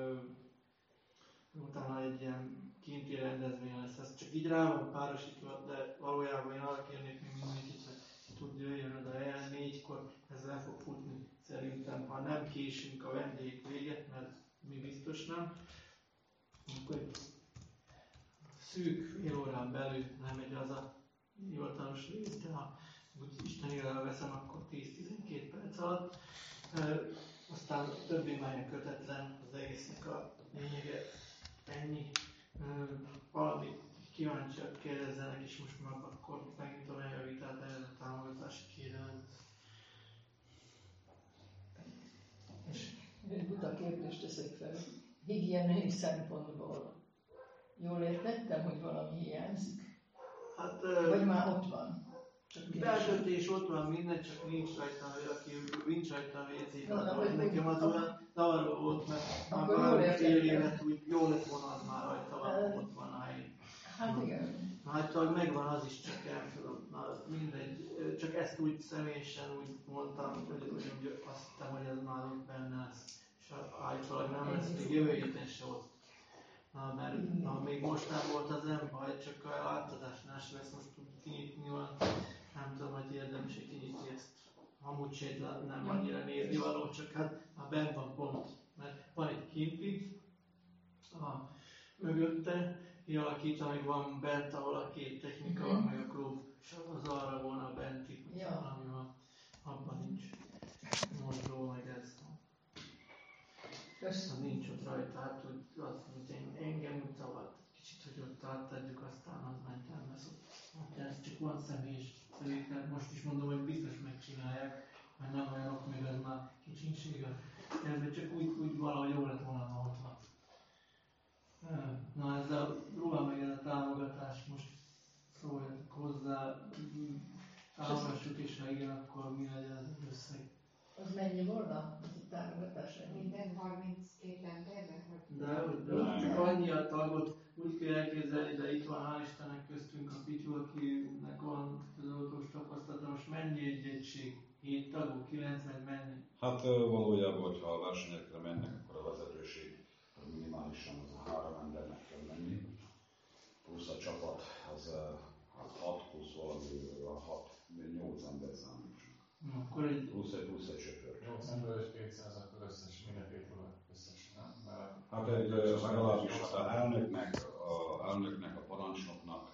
[SPEAKER 1] utána egy ilyen kinti rendezvény lesz. Ez csak így rá van párosítva, de valójában én arra kérnék még mindenkit, hogy ki tud jöjjön oda el, 4-kor ez el fog futni. Szerintem, ha nem késünk a vendég véget, mert mi biztos nem, akkor szűk fél órán belül nem megy az a hivatalos rész, de ha úgy Istenére veszem, akkor 10-12 perc alatt. Aztán többi már kötetlen, az egésznek a lényege ennyi. Valamit kíváncsiak kérdezzenek, és most már akkor megnyitom el a vitát ehhez a támogatási kérelmet.
[SPEAKER 3] És egy buta kérdést teszek fel. Higiéniai szempontból jól értettem, hogy valami hiányzik?
[SPEAKER 1] Hát,
[SPEAKER 3] vagy már ott van?
[SPEAKER 1] Beállítés ott van minden, csak nincs rajta, aki nincs rajta a WC-ben. Nekem az olyan zavaró volt, mert már fél évet úgy jól lett volna, az már rajta van, ott van a helyén.
[SPEAKER 3] Hát igen.
[SPEAKER 1] Hát megvan az is, csak nem tudom, na mindegy. Csak ezt úgy személyesen úgy mondtam, hogy azt hittem, hogy ez már ott benne lesz. És állítólag nem lesz, még jövő héten se ott. Na, mert még most nem volt az baj, csak a átadásnál se lesz most tud kinyitni van. Nem tudom, hogy érdemes kinyitni ezt. Amúgy se nem annyira nézni való, csak hát már benn van pont. Mert van egy kinti, mögötte kialakítva, meg van bent, ahol a két technika van, meg a klub, és az arra volna benti, hogy valami van. Abban nincs mosdó, meg ez.
[SPEAKER 3] Köszönöm.
[SPEAKER 1] Nincs ott rajta, hát hogy engem úgy zavart kicsit, hogy ott átadjuk, aztán az ment el, mert hát ez csak van személyes szövétel. Most is mondom, hogy biztos megcsinálják, mert nem olyanok, még ez már kicsinsége. Ez csak úgy valahogy jó lett volna, ha ott van. Na ez a róla meg ez a támogatás, most szóljatok hozzá, támogassuk, és ha igen, akkor mi legyen az összeg.
[SPEAKER 3] Az mennyi volna? Az a támogatás?
[SPEAKER 5] Minden 32 embernek?
[SPEAKER 1] De csak annyi a tagot, úgy kell elképzelni, de itt van hál' Istennek köztünk a Pityu, akinek van tűzoltós tapasztalata, most mennyi egy egység? 7 tagok, 90 mennyi?
[SPEAKER 6] Hát valójában, hogyha a versenyekre mennek, akkor a vezetőség minimálisan az 3 embernek kell menni, plusz a csapat az 6 plusz valami, 8 ember számítson.
[SPEAKER 1] Akkor egy...
[SPEAKER 6] Plusz egy sofőr.
[SPEAKER 4] 8 ember és 200, akkor összes mindenképpen összes.
[SPEAKER 6] Hát legalábbis az elnöknek, a parancsnoknak,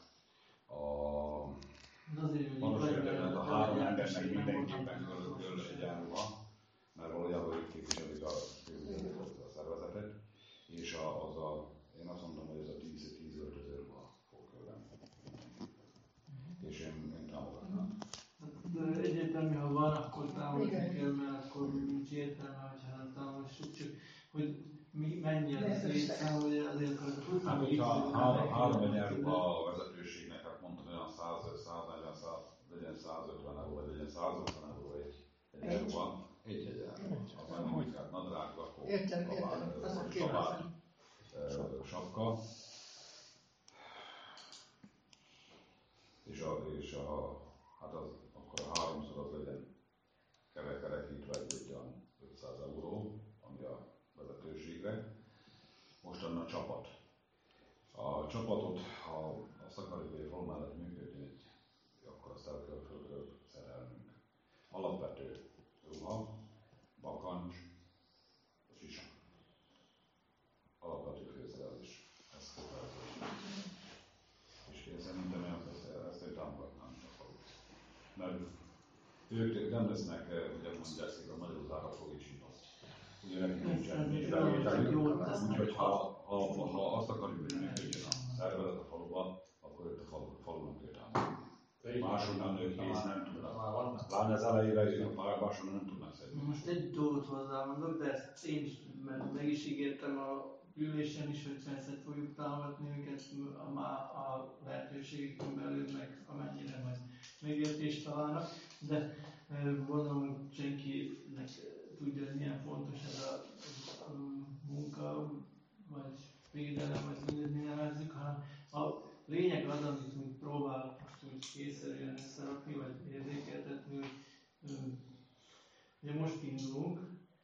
[SPEAKER 6] a 3 embernek mindenképpen föl legyen ruha, mert valójában ők képviselik a szervezetet, és én azt mondom, hogy ez a 10 öltöző ruha fog lenni. És én támogatnám.
[SPEAKER 1] De egyértelmű, ha van, akkor támogatni kell, mert akkor nincs értelme, hogyha nem támogassuk, csak hogy mennyi az létszám, hogy azért tudni.
[SPEAKER 6] Hát, hogyha 3 egyenruha a vezetőségnek, hát mondtam olyan 140, legyen 150 euró, vagy legyen 150 euró egy egyenruha, egy egyenruha. Az nem munkát nadrág, akkor
[SPEAKER 3] Értem, azt kérdezem.
[SPEAKER 6] Sapka. Hát akkor a háromszor az legyen kerekítve egy olyan 500 euró, ami a vezetőségre. Mostan a csapat. A csapatot, ha azt akarjuk, hogy a fal mellett működni, akkor azt el kell földről szerelnünk. Alapvető ruha, bakancs, sisak. Alapvető főszerelés. Ez kötelező. És én szerintem ezt én támogatnám a falut. Mert ők nem lesznek, ugye mondják szépen, magyarul árafogisított. Ugye nekik nincsen bevételük, úgyhogy ha azt akarjuk, hogy működjön a szervezet a faluban, akkor őt a falunak kell támogatni. Máshonnan ők kész nem tudnak. Pláne az elejére, máshonnan nem tudnak szedni.
[SPEAKER 1] Most egy dolgot hozzámondok, de ezt én is, mert meg is ígértem a ülésen is, hogy persze fogjuk támogatni őket a lehetőségükön belül, meg amennyire majd megértést találnak, de gondolom, hogy senkinek tudja, hogy milyen fontos ez a munka, vagy védelem, vagy mindegy nevezzük, hanem a lényeg az, amit mi próbálunk most úgy készszerűen összerakni, vagy érzékeltetni, hogy ugye most indulunk,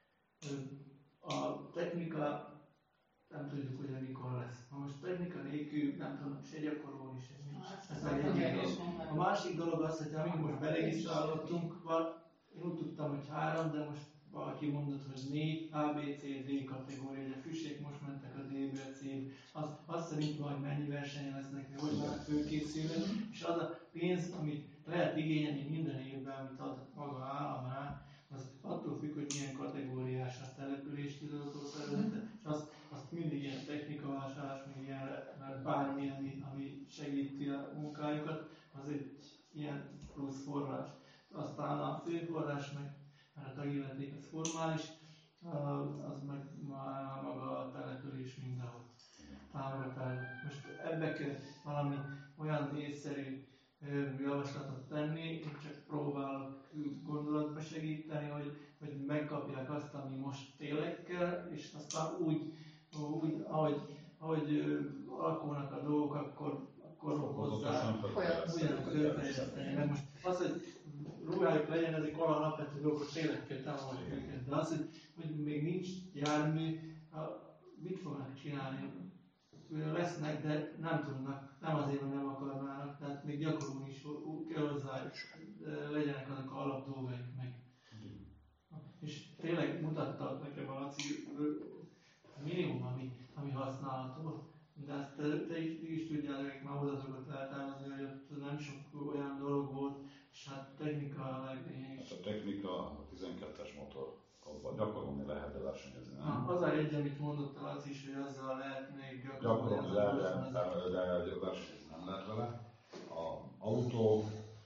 [SPEAKER 1] a technika nem tudjuk, hogy mikor lesz. Ha most technika nélkül nem tudnak se gyakorolni, se nincs. Ez a lényeg. A másik dolog az, hogy amíg most beregisztrálódtunk, én úgy tudtam, hogy 3, de most valaki mondott, hogy 4 A, B, C, D kategória, ugye Füssék most mentek a D-ből C-ből. Az szerint majd mennyi versenyen lesznek, hogy már fölkészülnek, és az a pénz, amit lehet igényelni minden évben, amit ad maga államán, az attól függ, hogy milyen kategóriás a települési területe, és azt mindig ilyen technikavásárlás, meg ilyen, mert bármi, ami segíti a munkájukat, az egy ilyen plusz forrás. Aztán a főforrás, mert a tagilleték az formális, az meg maga a település mindenhol támogatás. Most ebbe kell valami olyan észszerű javaslatot tenni, én csak próbálok gondolatba segíteni, hogy megkapják azt, ami most tényleg kell, és aztán úgy ahogy alakulnak a dolgok, akkor hozzá olyan fölfejleszteni. Mert most az, hogy ruhájuk legyen, ezek alapvető dolgok, tényleg kell támogatni őket. De az, hogy még nincs jármű, mit fognak csinálni? Lesznek, de nem tudnak, nem azért, mert nem akarnának, tehát még gyakorolni is kell hozzá, legyenek azok alapdolgaik meg. És tényleg mutatta nekem a Laci minimum, ami használható. De ezt te is tudjátok, hogy már oda szokott eltávozni, hogy ott nem sok olyan dolog volt, és hát technika a leglényegesebb.
[SPEAKER 6] Hát a technika, a 12-es motor, abban gyakorolni lehet, de versenyezni nem.
[SPEAKER 1] Az a egy, amit mondott a Laci is, hogy azzal lehet még
[SPEAKER 6] gyakorolni lehet, de versenyezni nem lehet vele. A autó,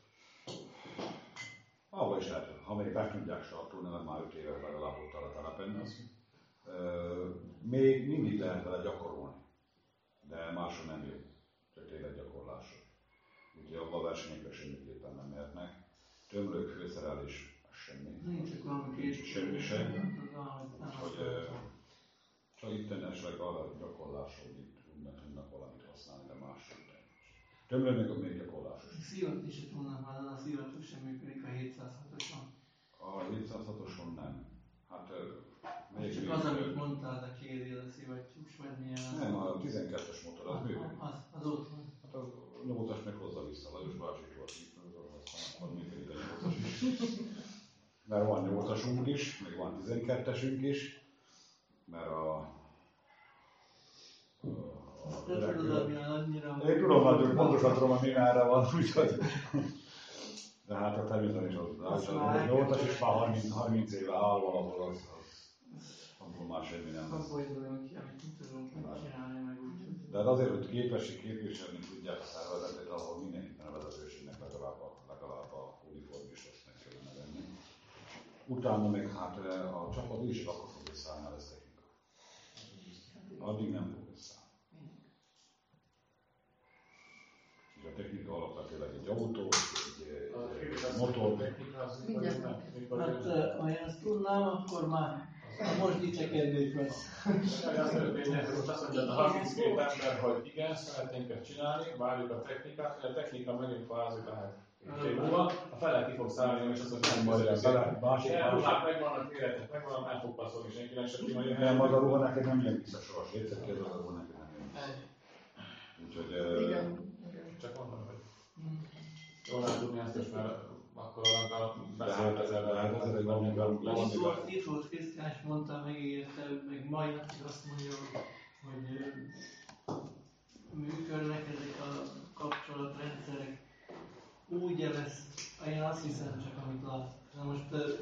[SPEAKER 6] abban is lehet, ha még be tudják startolni, mert már 5 éve legalább ott a telepen, még mindig lehet vele gyakorolni, de máshol nem jó, csak tényleg gyakorlásra. Úgyhogy abban a versenyekre semmiképpen nem mehetnek. Tömlők, főszerelés, semmi. Nincs semmi sem. Úgyhogy csak itt esetleg arra gyakorlásról úgy tudnak valamit használni, de másról nem. Tömlő még gyakorlásos.
[SPEAKER 1] Szívat is tudnak már, a szívatos sem működik a 706-oson.
[SPEAKER 6] A 706-oson nem. Hát
[SPEAKER 1] csak az, amit mondtál, a kéri, a szivattyús, vagy milyen az?
[SPEAKER 6] Nem, a 12-es motor, az működik.
[SPEAKER 1] Az ott van.
[SPEAKER 6] Hát a 8-as meg hozza vissza, Lajos bácsi volt itt, aztán működik a 8-as is. Mert van 8-asunk is, meg van 12-esünk is, mert
[SPEAKER 1] te tudod, ami annyira...
[SPEAKER 6] Én tudom, pontosan tudom, ami merre van, úgyhogy... De hát a természetesen is az 8-as is már 30 éve áll valahol, az abból már semmi nem lesz.
[SPEAKER 1] Abból indulunk ki, amit nem tudunk csinálni meg úgy.
[SPEAKER 6] De azért, hogy képviselni tudják a szervezetet, ahol mindenképpen a vezetőségnek legalább a uniformisosnak kellene venni. Utána meg hát a csapat is akkor fog összeállni, ez technika. Addig nem fog összeállni. És a technika alapvetőleg egy autó, egy motor.
[SPEAKER 1] Hát, ha én ezt tudnám, akkor már Most dicsekedők lesz.
[SPEAKER 4] Az történik, hogy most azt mondja a 32 ember, hogy igen, szeretnénk ezt csinálni, várjuk a technikát, hogy a technika megint fázik lehet. Év múlva, a fele ki fog szállni, és azt mondja, hogy
[SPEAKER 6] Majd a fele, másik.
[SPEAKER 4] ruhák megvannak, méretek megvannak, nem fog passzolni senkinek, se ki majd
[SPEAKER 6] Nem, az a ruha neked nem jön vissza soha, egyszer ki az a ruha neked nem jön vissza. Úgyhogy...
[SPEAKER 4] Csak mondom, hogy jól lehet tudni ezt is, mert akkor annak beszélt ezzel, hogy valami
[SPEAKER 1] Itt volt Krisztián, és mondta, megígérte, meg mai napig azt mondja, hogy működnek ezek a kapcsolatrendszerek. Úgy lesz, én azt hiszem csak, amit lát. Na most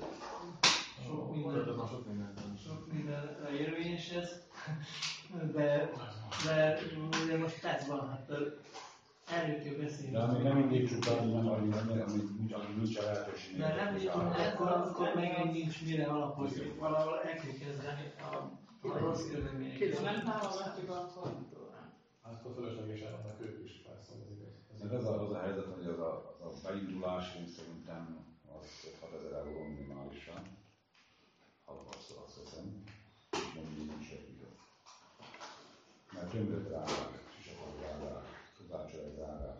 [SPEAKER 1] sok mindenre érvényes ez, de ugye most ez van, hát erről kell beszélni.
[SPEAKER 6] De amíg nem indítsuk el, amíg nincs a lehetőség.
[SPEAKER 1] De nem indítunk, akkor még nincs mire alapozni. Valahol el kell kezdeni a rossz körülményeket.
[SPEAKER 2] Ha nem támogatjuk, akkor
[SPEAKER 4] akkor fölöslegesen vannak ők is, persze, az igaz.
[SPEAKER 6] Ez az a helyzet, hogy az a beindulás, én szerintem az 5-6 ezer euró minimálisan. Azt hiszem, és nem nincs segített. Mert tömör drágák, sisakok drágák, tudácsöreg drágák.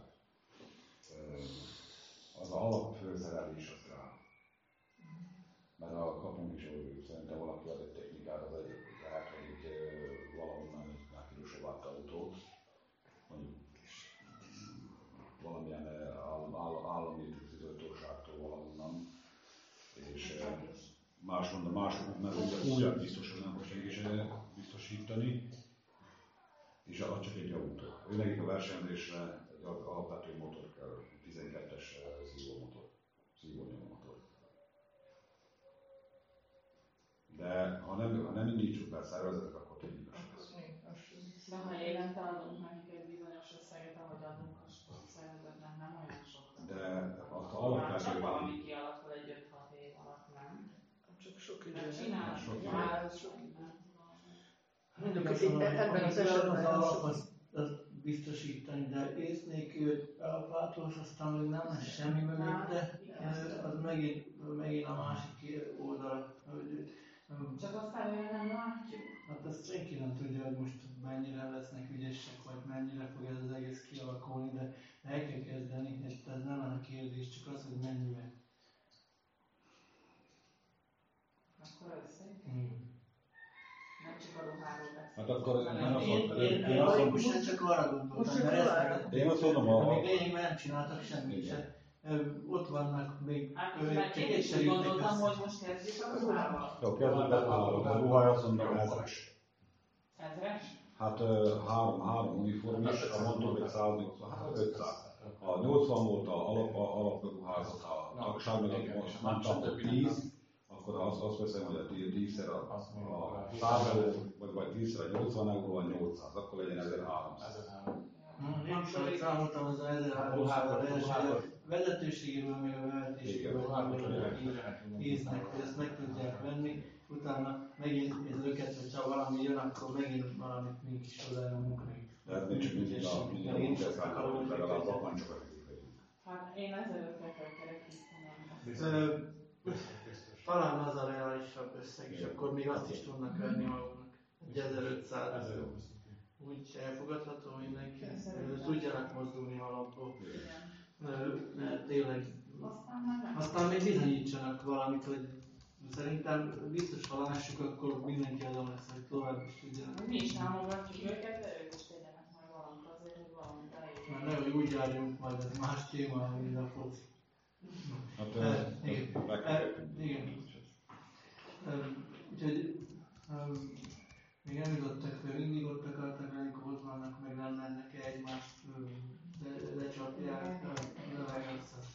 [SPEAKER 6] Az alapfőszerelés az rá. Mert ha kapunk is, hogy szerintem valaki ad egy technikát, az egy lehet, hogy valahonnan egy kirusovált autót, mondjuk valamilyen állami tűzoltóságtól valahonnan, és másoknak újat biztos, hogy nem fog senki sem biztosítani, és az csak egy autó. Ő nekik a versenyzésre egy alapvető motor kell, 12-es szívónyomotor. De ha nem indítsuk be a szervezetet, akkor technikus lesz.
[SPEAKER 2] de ha évente adunk nekik egy bizonyos összeget, ahogy adunk a szervezetnek, nem olyan sok.
[SPEAKER 6] De azt alapvető...
[SPEAKER 2] Csak valami kialakul egy 5-6 év alatt, nem?
[SPEAKER 3] Csak sok idő.
[SPEAKER 2] Mert csinálnak,
[SPEAKER 6] Sok idő.
[SPEAKER 3] Sok idő.
[SPEAKER 1] Mondjuk
[SPEAKER 3] ebben az esetben
[SPEAKER 1] az alap az biztosítani, de ész nélkül alapváltós, aztán még nem lesz semmi mögötte, az megint a másik oldal.
[SPEAKER 2] Csak azt előre nem látjuk.
[SPEAKER 1] Hát azt senki nem tudja, hogy most mennyire lesznek ügyesek, vagy mennyire fog ez az egész kialakulni, de el kell kezdeni, és ez nem a kérdés, csak az, hogy mennyivel.
[SPEAKER 2] Akkor össze. Nem csak a ruháról beszélünk.
[SPEAKER 6] Hát akkor
[SPEAKER 1] Én logikusan csak arra gondoltam, mert
[SPEAKER 6] én azt mondom,
[SPEAKER 1] amíg lényegben nem csináltak semmit se. Ott vannak még,
[SPEAKER 2] Mert én is úgy gondoltam, hogy most kezdjük a ruhával.
[SPEAKER 6] Jó, kezdjük a ruhája, azt mondom, 1000-es.
[SPEAKER 2] 1000-es?
[SPEAKER 6] Hát három uniform is, a mondom, hogy 180, hát 500. A 80 volt a alapruházat, a tagság, meg most mondtam, hogy 10, akkor azt veszem, hogy a 10-szer a 100 euró, vagy 10-szer a 80 euró, a 800, akkor legyen 1300.
[SPEAKER 1] Én is ahogy számoltam, az 1300 vezetőségéből, még a vezetéséből íznek, hogy ezt meg tudják venni, utána megint ez őket, hogyha valami jön, akkor megint valamit mink is hozzájönünk még.
[SPEAKER 6] Tehát még csak mindig a munkásszállal, hogy legalább vapancsokat vegyünk.
[SPEAKER 2] Hát én 1500-ra kerekíteném.
[SPEAKER 1] Talán az a reálisabb összeg, és akkor még azt is tudnak venni maguknak. Egy 1500. Úgy elfogadható mindenki, tudjanak mozdulni alapból. Mert tényleg, aztán még bizonyítsanak valamit, hogy szerintem biztos, ha lássuk, akkor mindenki azon lesz, hogy tovább is tudjanak.
[SPEAKER 2] Mi is támogatjuk őket, de ők is tegyenek majd valamit azért, hogy valamit elérjünk.
[SPEAKER 1] Mert nehogy úgy járjunk, majd ez más téma, mint a foci. Igen. Úgyhogy még nem jutottak fel, mindig ott akartak lenni, akkor ott vannak, meg nem mennek egymást, lecsapják, levágatszak.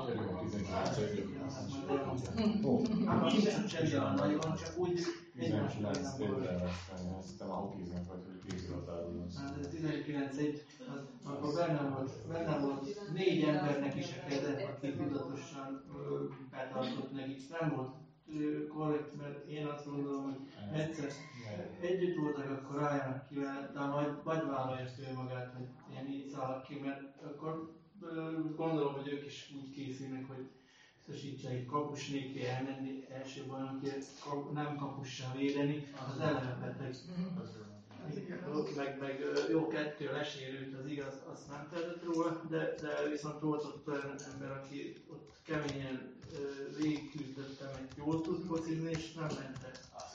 [SPEAKER 1] Hát nincs semmi a nagyon, csak úgy egymást nem volt.
[SPEAKER 4] Szerintem a hokiznak vagy, hogy kézilabdában.
[SPEAKER 1] Hát ez 19-1, akkor benne volt 4 embernek is a keze, aki tudatosan betartott nekik. Nem volt korrekt, mert én azt gondolom, hogy egyszer együtt voltak, akkor álljanak ki vele, de majd vagy vállalja ezt ő magát, hogy én így szállok ki, mert akkor gondolom, hogy ők is úgy készülnek, hogy biztosítsák egy kapus nélkül elmenni, első bajnokért nem kapussal védeni, az eleve beteg. Meg jó, 2 lesérült, az igaz, azt nem tehetett róla, de viszont volt ott olyan ember, aki ott keményen végigküzdöttem, egy jól tud focizni, és nem mente.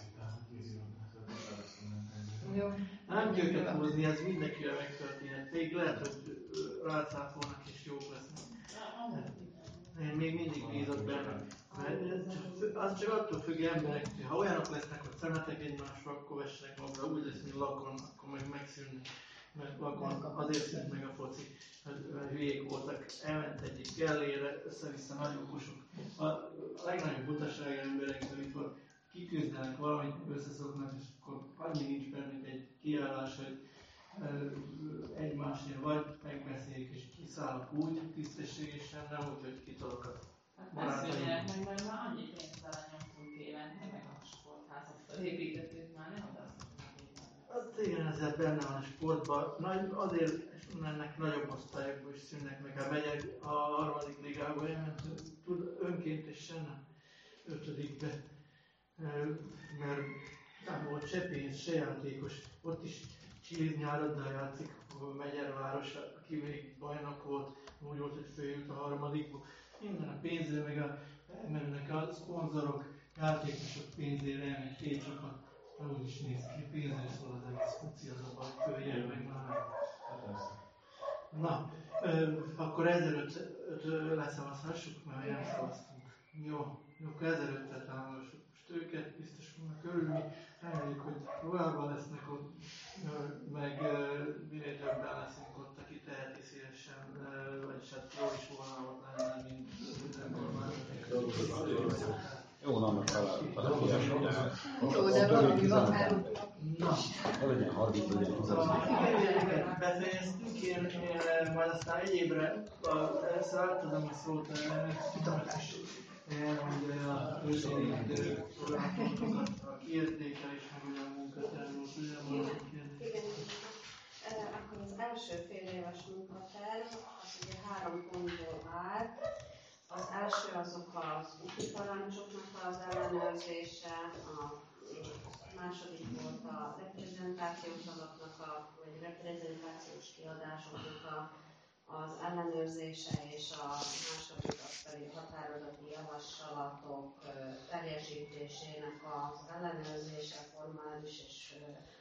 [SPEAKER 1] Nem kell őket hozni, ez mindenkivel megtörténhet. Még lehet, hogy rácáfolnak és jók lesznek. Én még mindig bízok benne. Az csak attól függ emberek, hogy ha olyanok lesznek, hogy szemetek egymásra, akkor vessenek magra, úgy lesz, mint Lakon, akkor meg megszűnnek. Mert Lakon azért szűnt meg a foci, mert hülyék voltak, elment egyik Gellére, össze-vissza nagy okosok. A legnagyobb butaság emberek, amikor kiküzdenek valamit, összeszoknak, és akkor annyi nincs bennük egy kiállás, hogy egymásért vagy megbeszéljük, és kiszállnak úgy tisztességesen, nem úgy, hogy kitolokat.
[SPEAKER 2] Beszéljenek meg, mert már annyi pénzt nyomtunk évente, meg a sportházat felépítettük már, nem, de azt
[SPEAKER 1] hát igen, ezzel benne van a sportban. Azért ennek nagyobb osztályokból is szűnnek meg. Hát megyek a 3. ligába, tud önkéntesen nem 5-be. Mert nem volt se pénz, se játékos. Ott is Csiliz nyároddal játszik, Megyerváros, aki még bajnok volt, úgy volt, hogy följött a 3-ba. Minden a pénzért, meg elmennek a szponzorok, játékosok pénzére elmegy 2 csapat, úgy is néz ki, pénzért szól az egész foci, az a baj, följön meg már. Na, akkor 1005 leszavazhassuk, mert nem szavaztunk. Jó, akkor 1005-tel támogassuk most őket, biztos fognak örülni, reméljük, hogy továbbá lesznek ott, meg minél többen leszünk ott, aki teheti szívesen, vagyis hát jó is volna ott lenne, mint
[SPEAKER 6] jó, nem
[SPEAKER 3] Jó, de valami van már.
[SPEAKER 1] Na.
[SPEAKER 6] Ne legyen 30, legyen 20.
[SPEAKER 1] Befejeztük, én majd aztán egyébre először átadom a szót elmondja a őszintén programpontokat, a kiértékelés, meg olyan munkaterv, ugye van a kérdés.
[SPEAKER 9] Igen, akkor az első fél éves munkaterv, az ugye 3 pontból áll. Az első azok az úti parancsoknak az ellenőrzése, a második volt a reprezentációs alapnak, vagy reprezentációs kiadásoknak az ellenőrzése, és a második az pedig határozati javaslatok teljesítésének az ellenőrzése, formális és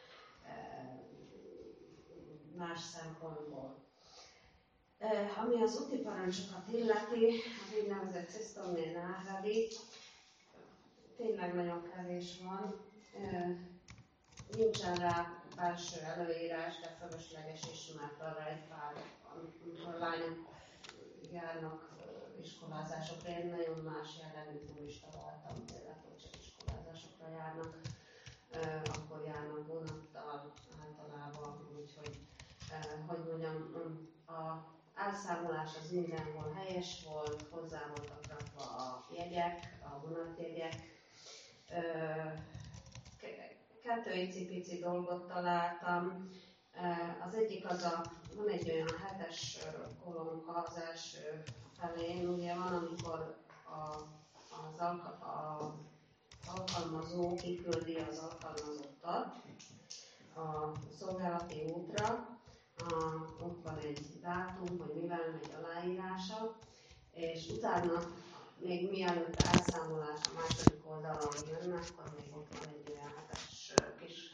[SPEAKER 9] más szempontból. Ami az úti parancsokat illeti, az úgynevezett Systemnél náhradi, tényleg nagyon kevés van. Nincsen rá belső előírás, de fölösleges is, mert arra egy pár, amikor lányok járnak iskolázásokra, én nagyon más jellegű turista voltam, tényleg, hogy csak iskolázásokra járnak, akkor járnak vonattal általában, úgyhogy, hogy mondjam, a elszámolás az mindenhol helyes volt, hozzá voltak rakva a jegyek, a vonatjegyek. 2 icipici dolgot találtam. Az egyik van egy olyan 7-es kolónka az első felén, ugye van, amikor az alkalmazó kiküldi az alkalmazottat a szolgálati útra, ott van egy dátum, hogy mivel megy aláírása, és utána még mielőtt elszámolás a második oldalon jönnek, akkor még ott van egy olyan 7-es kis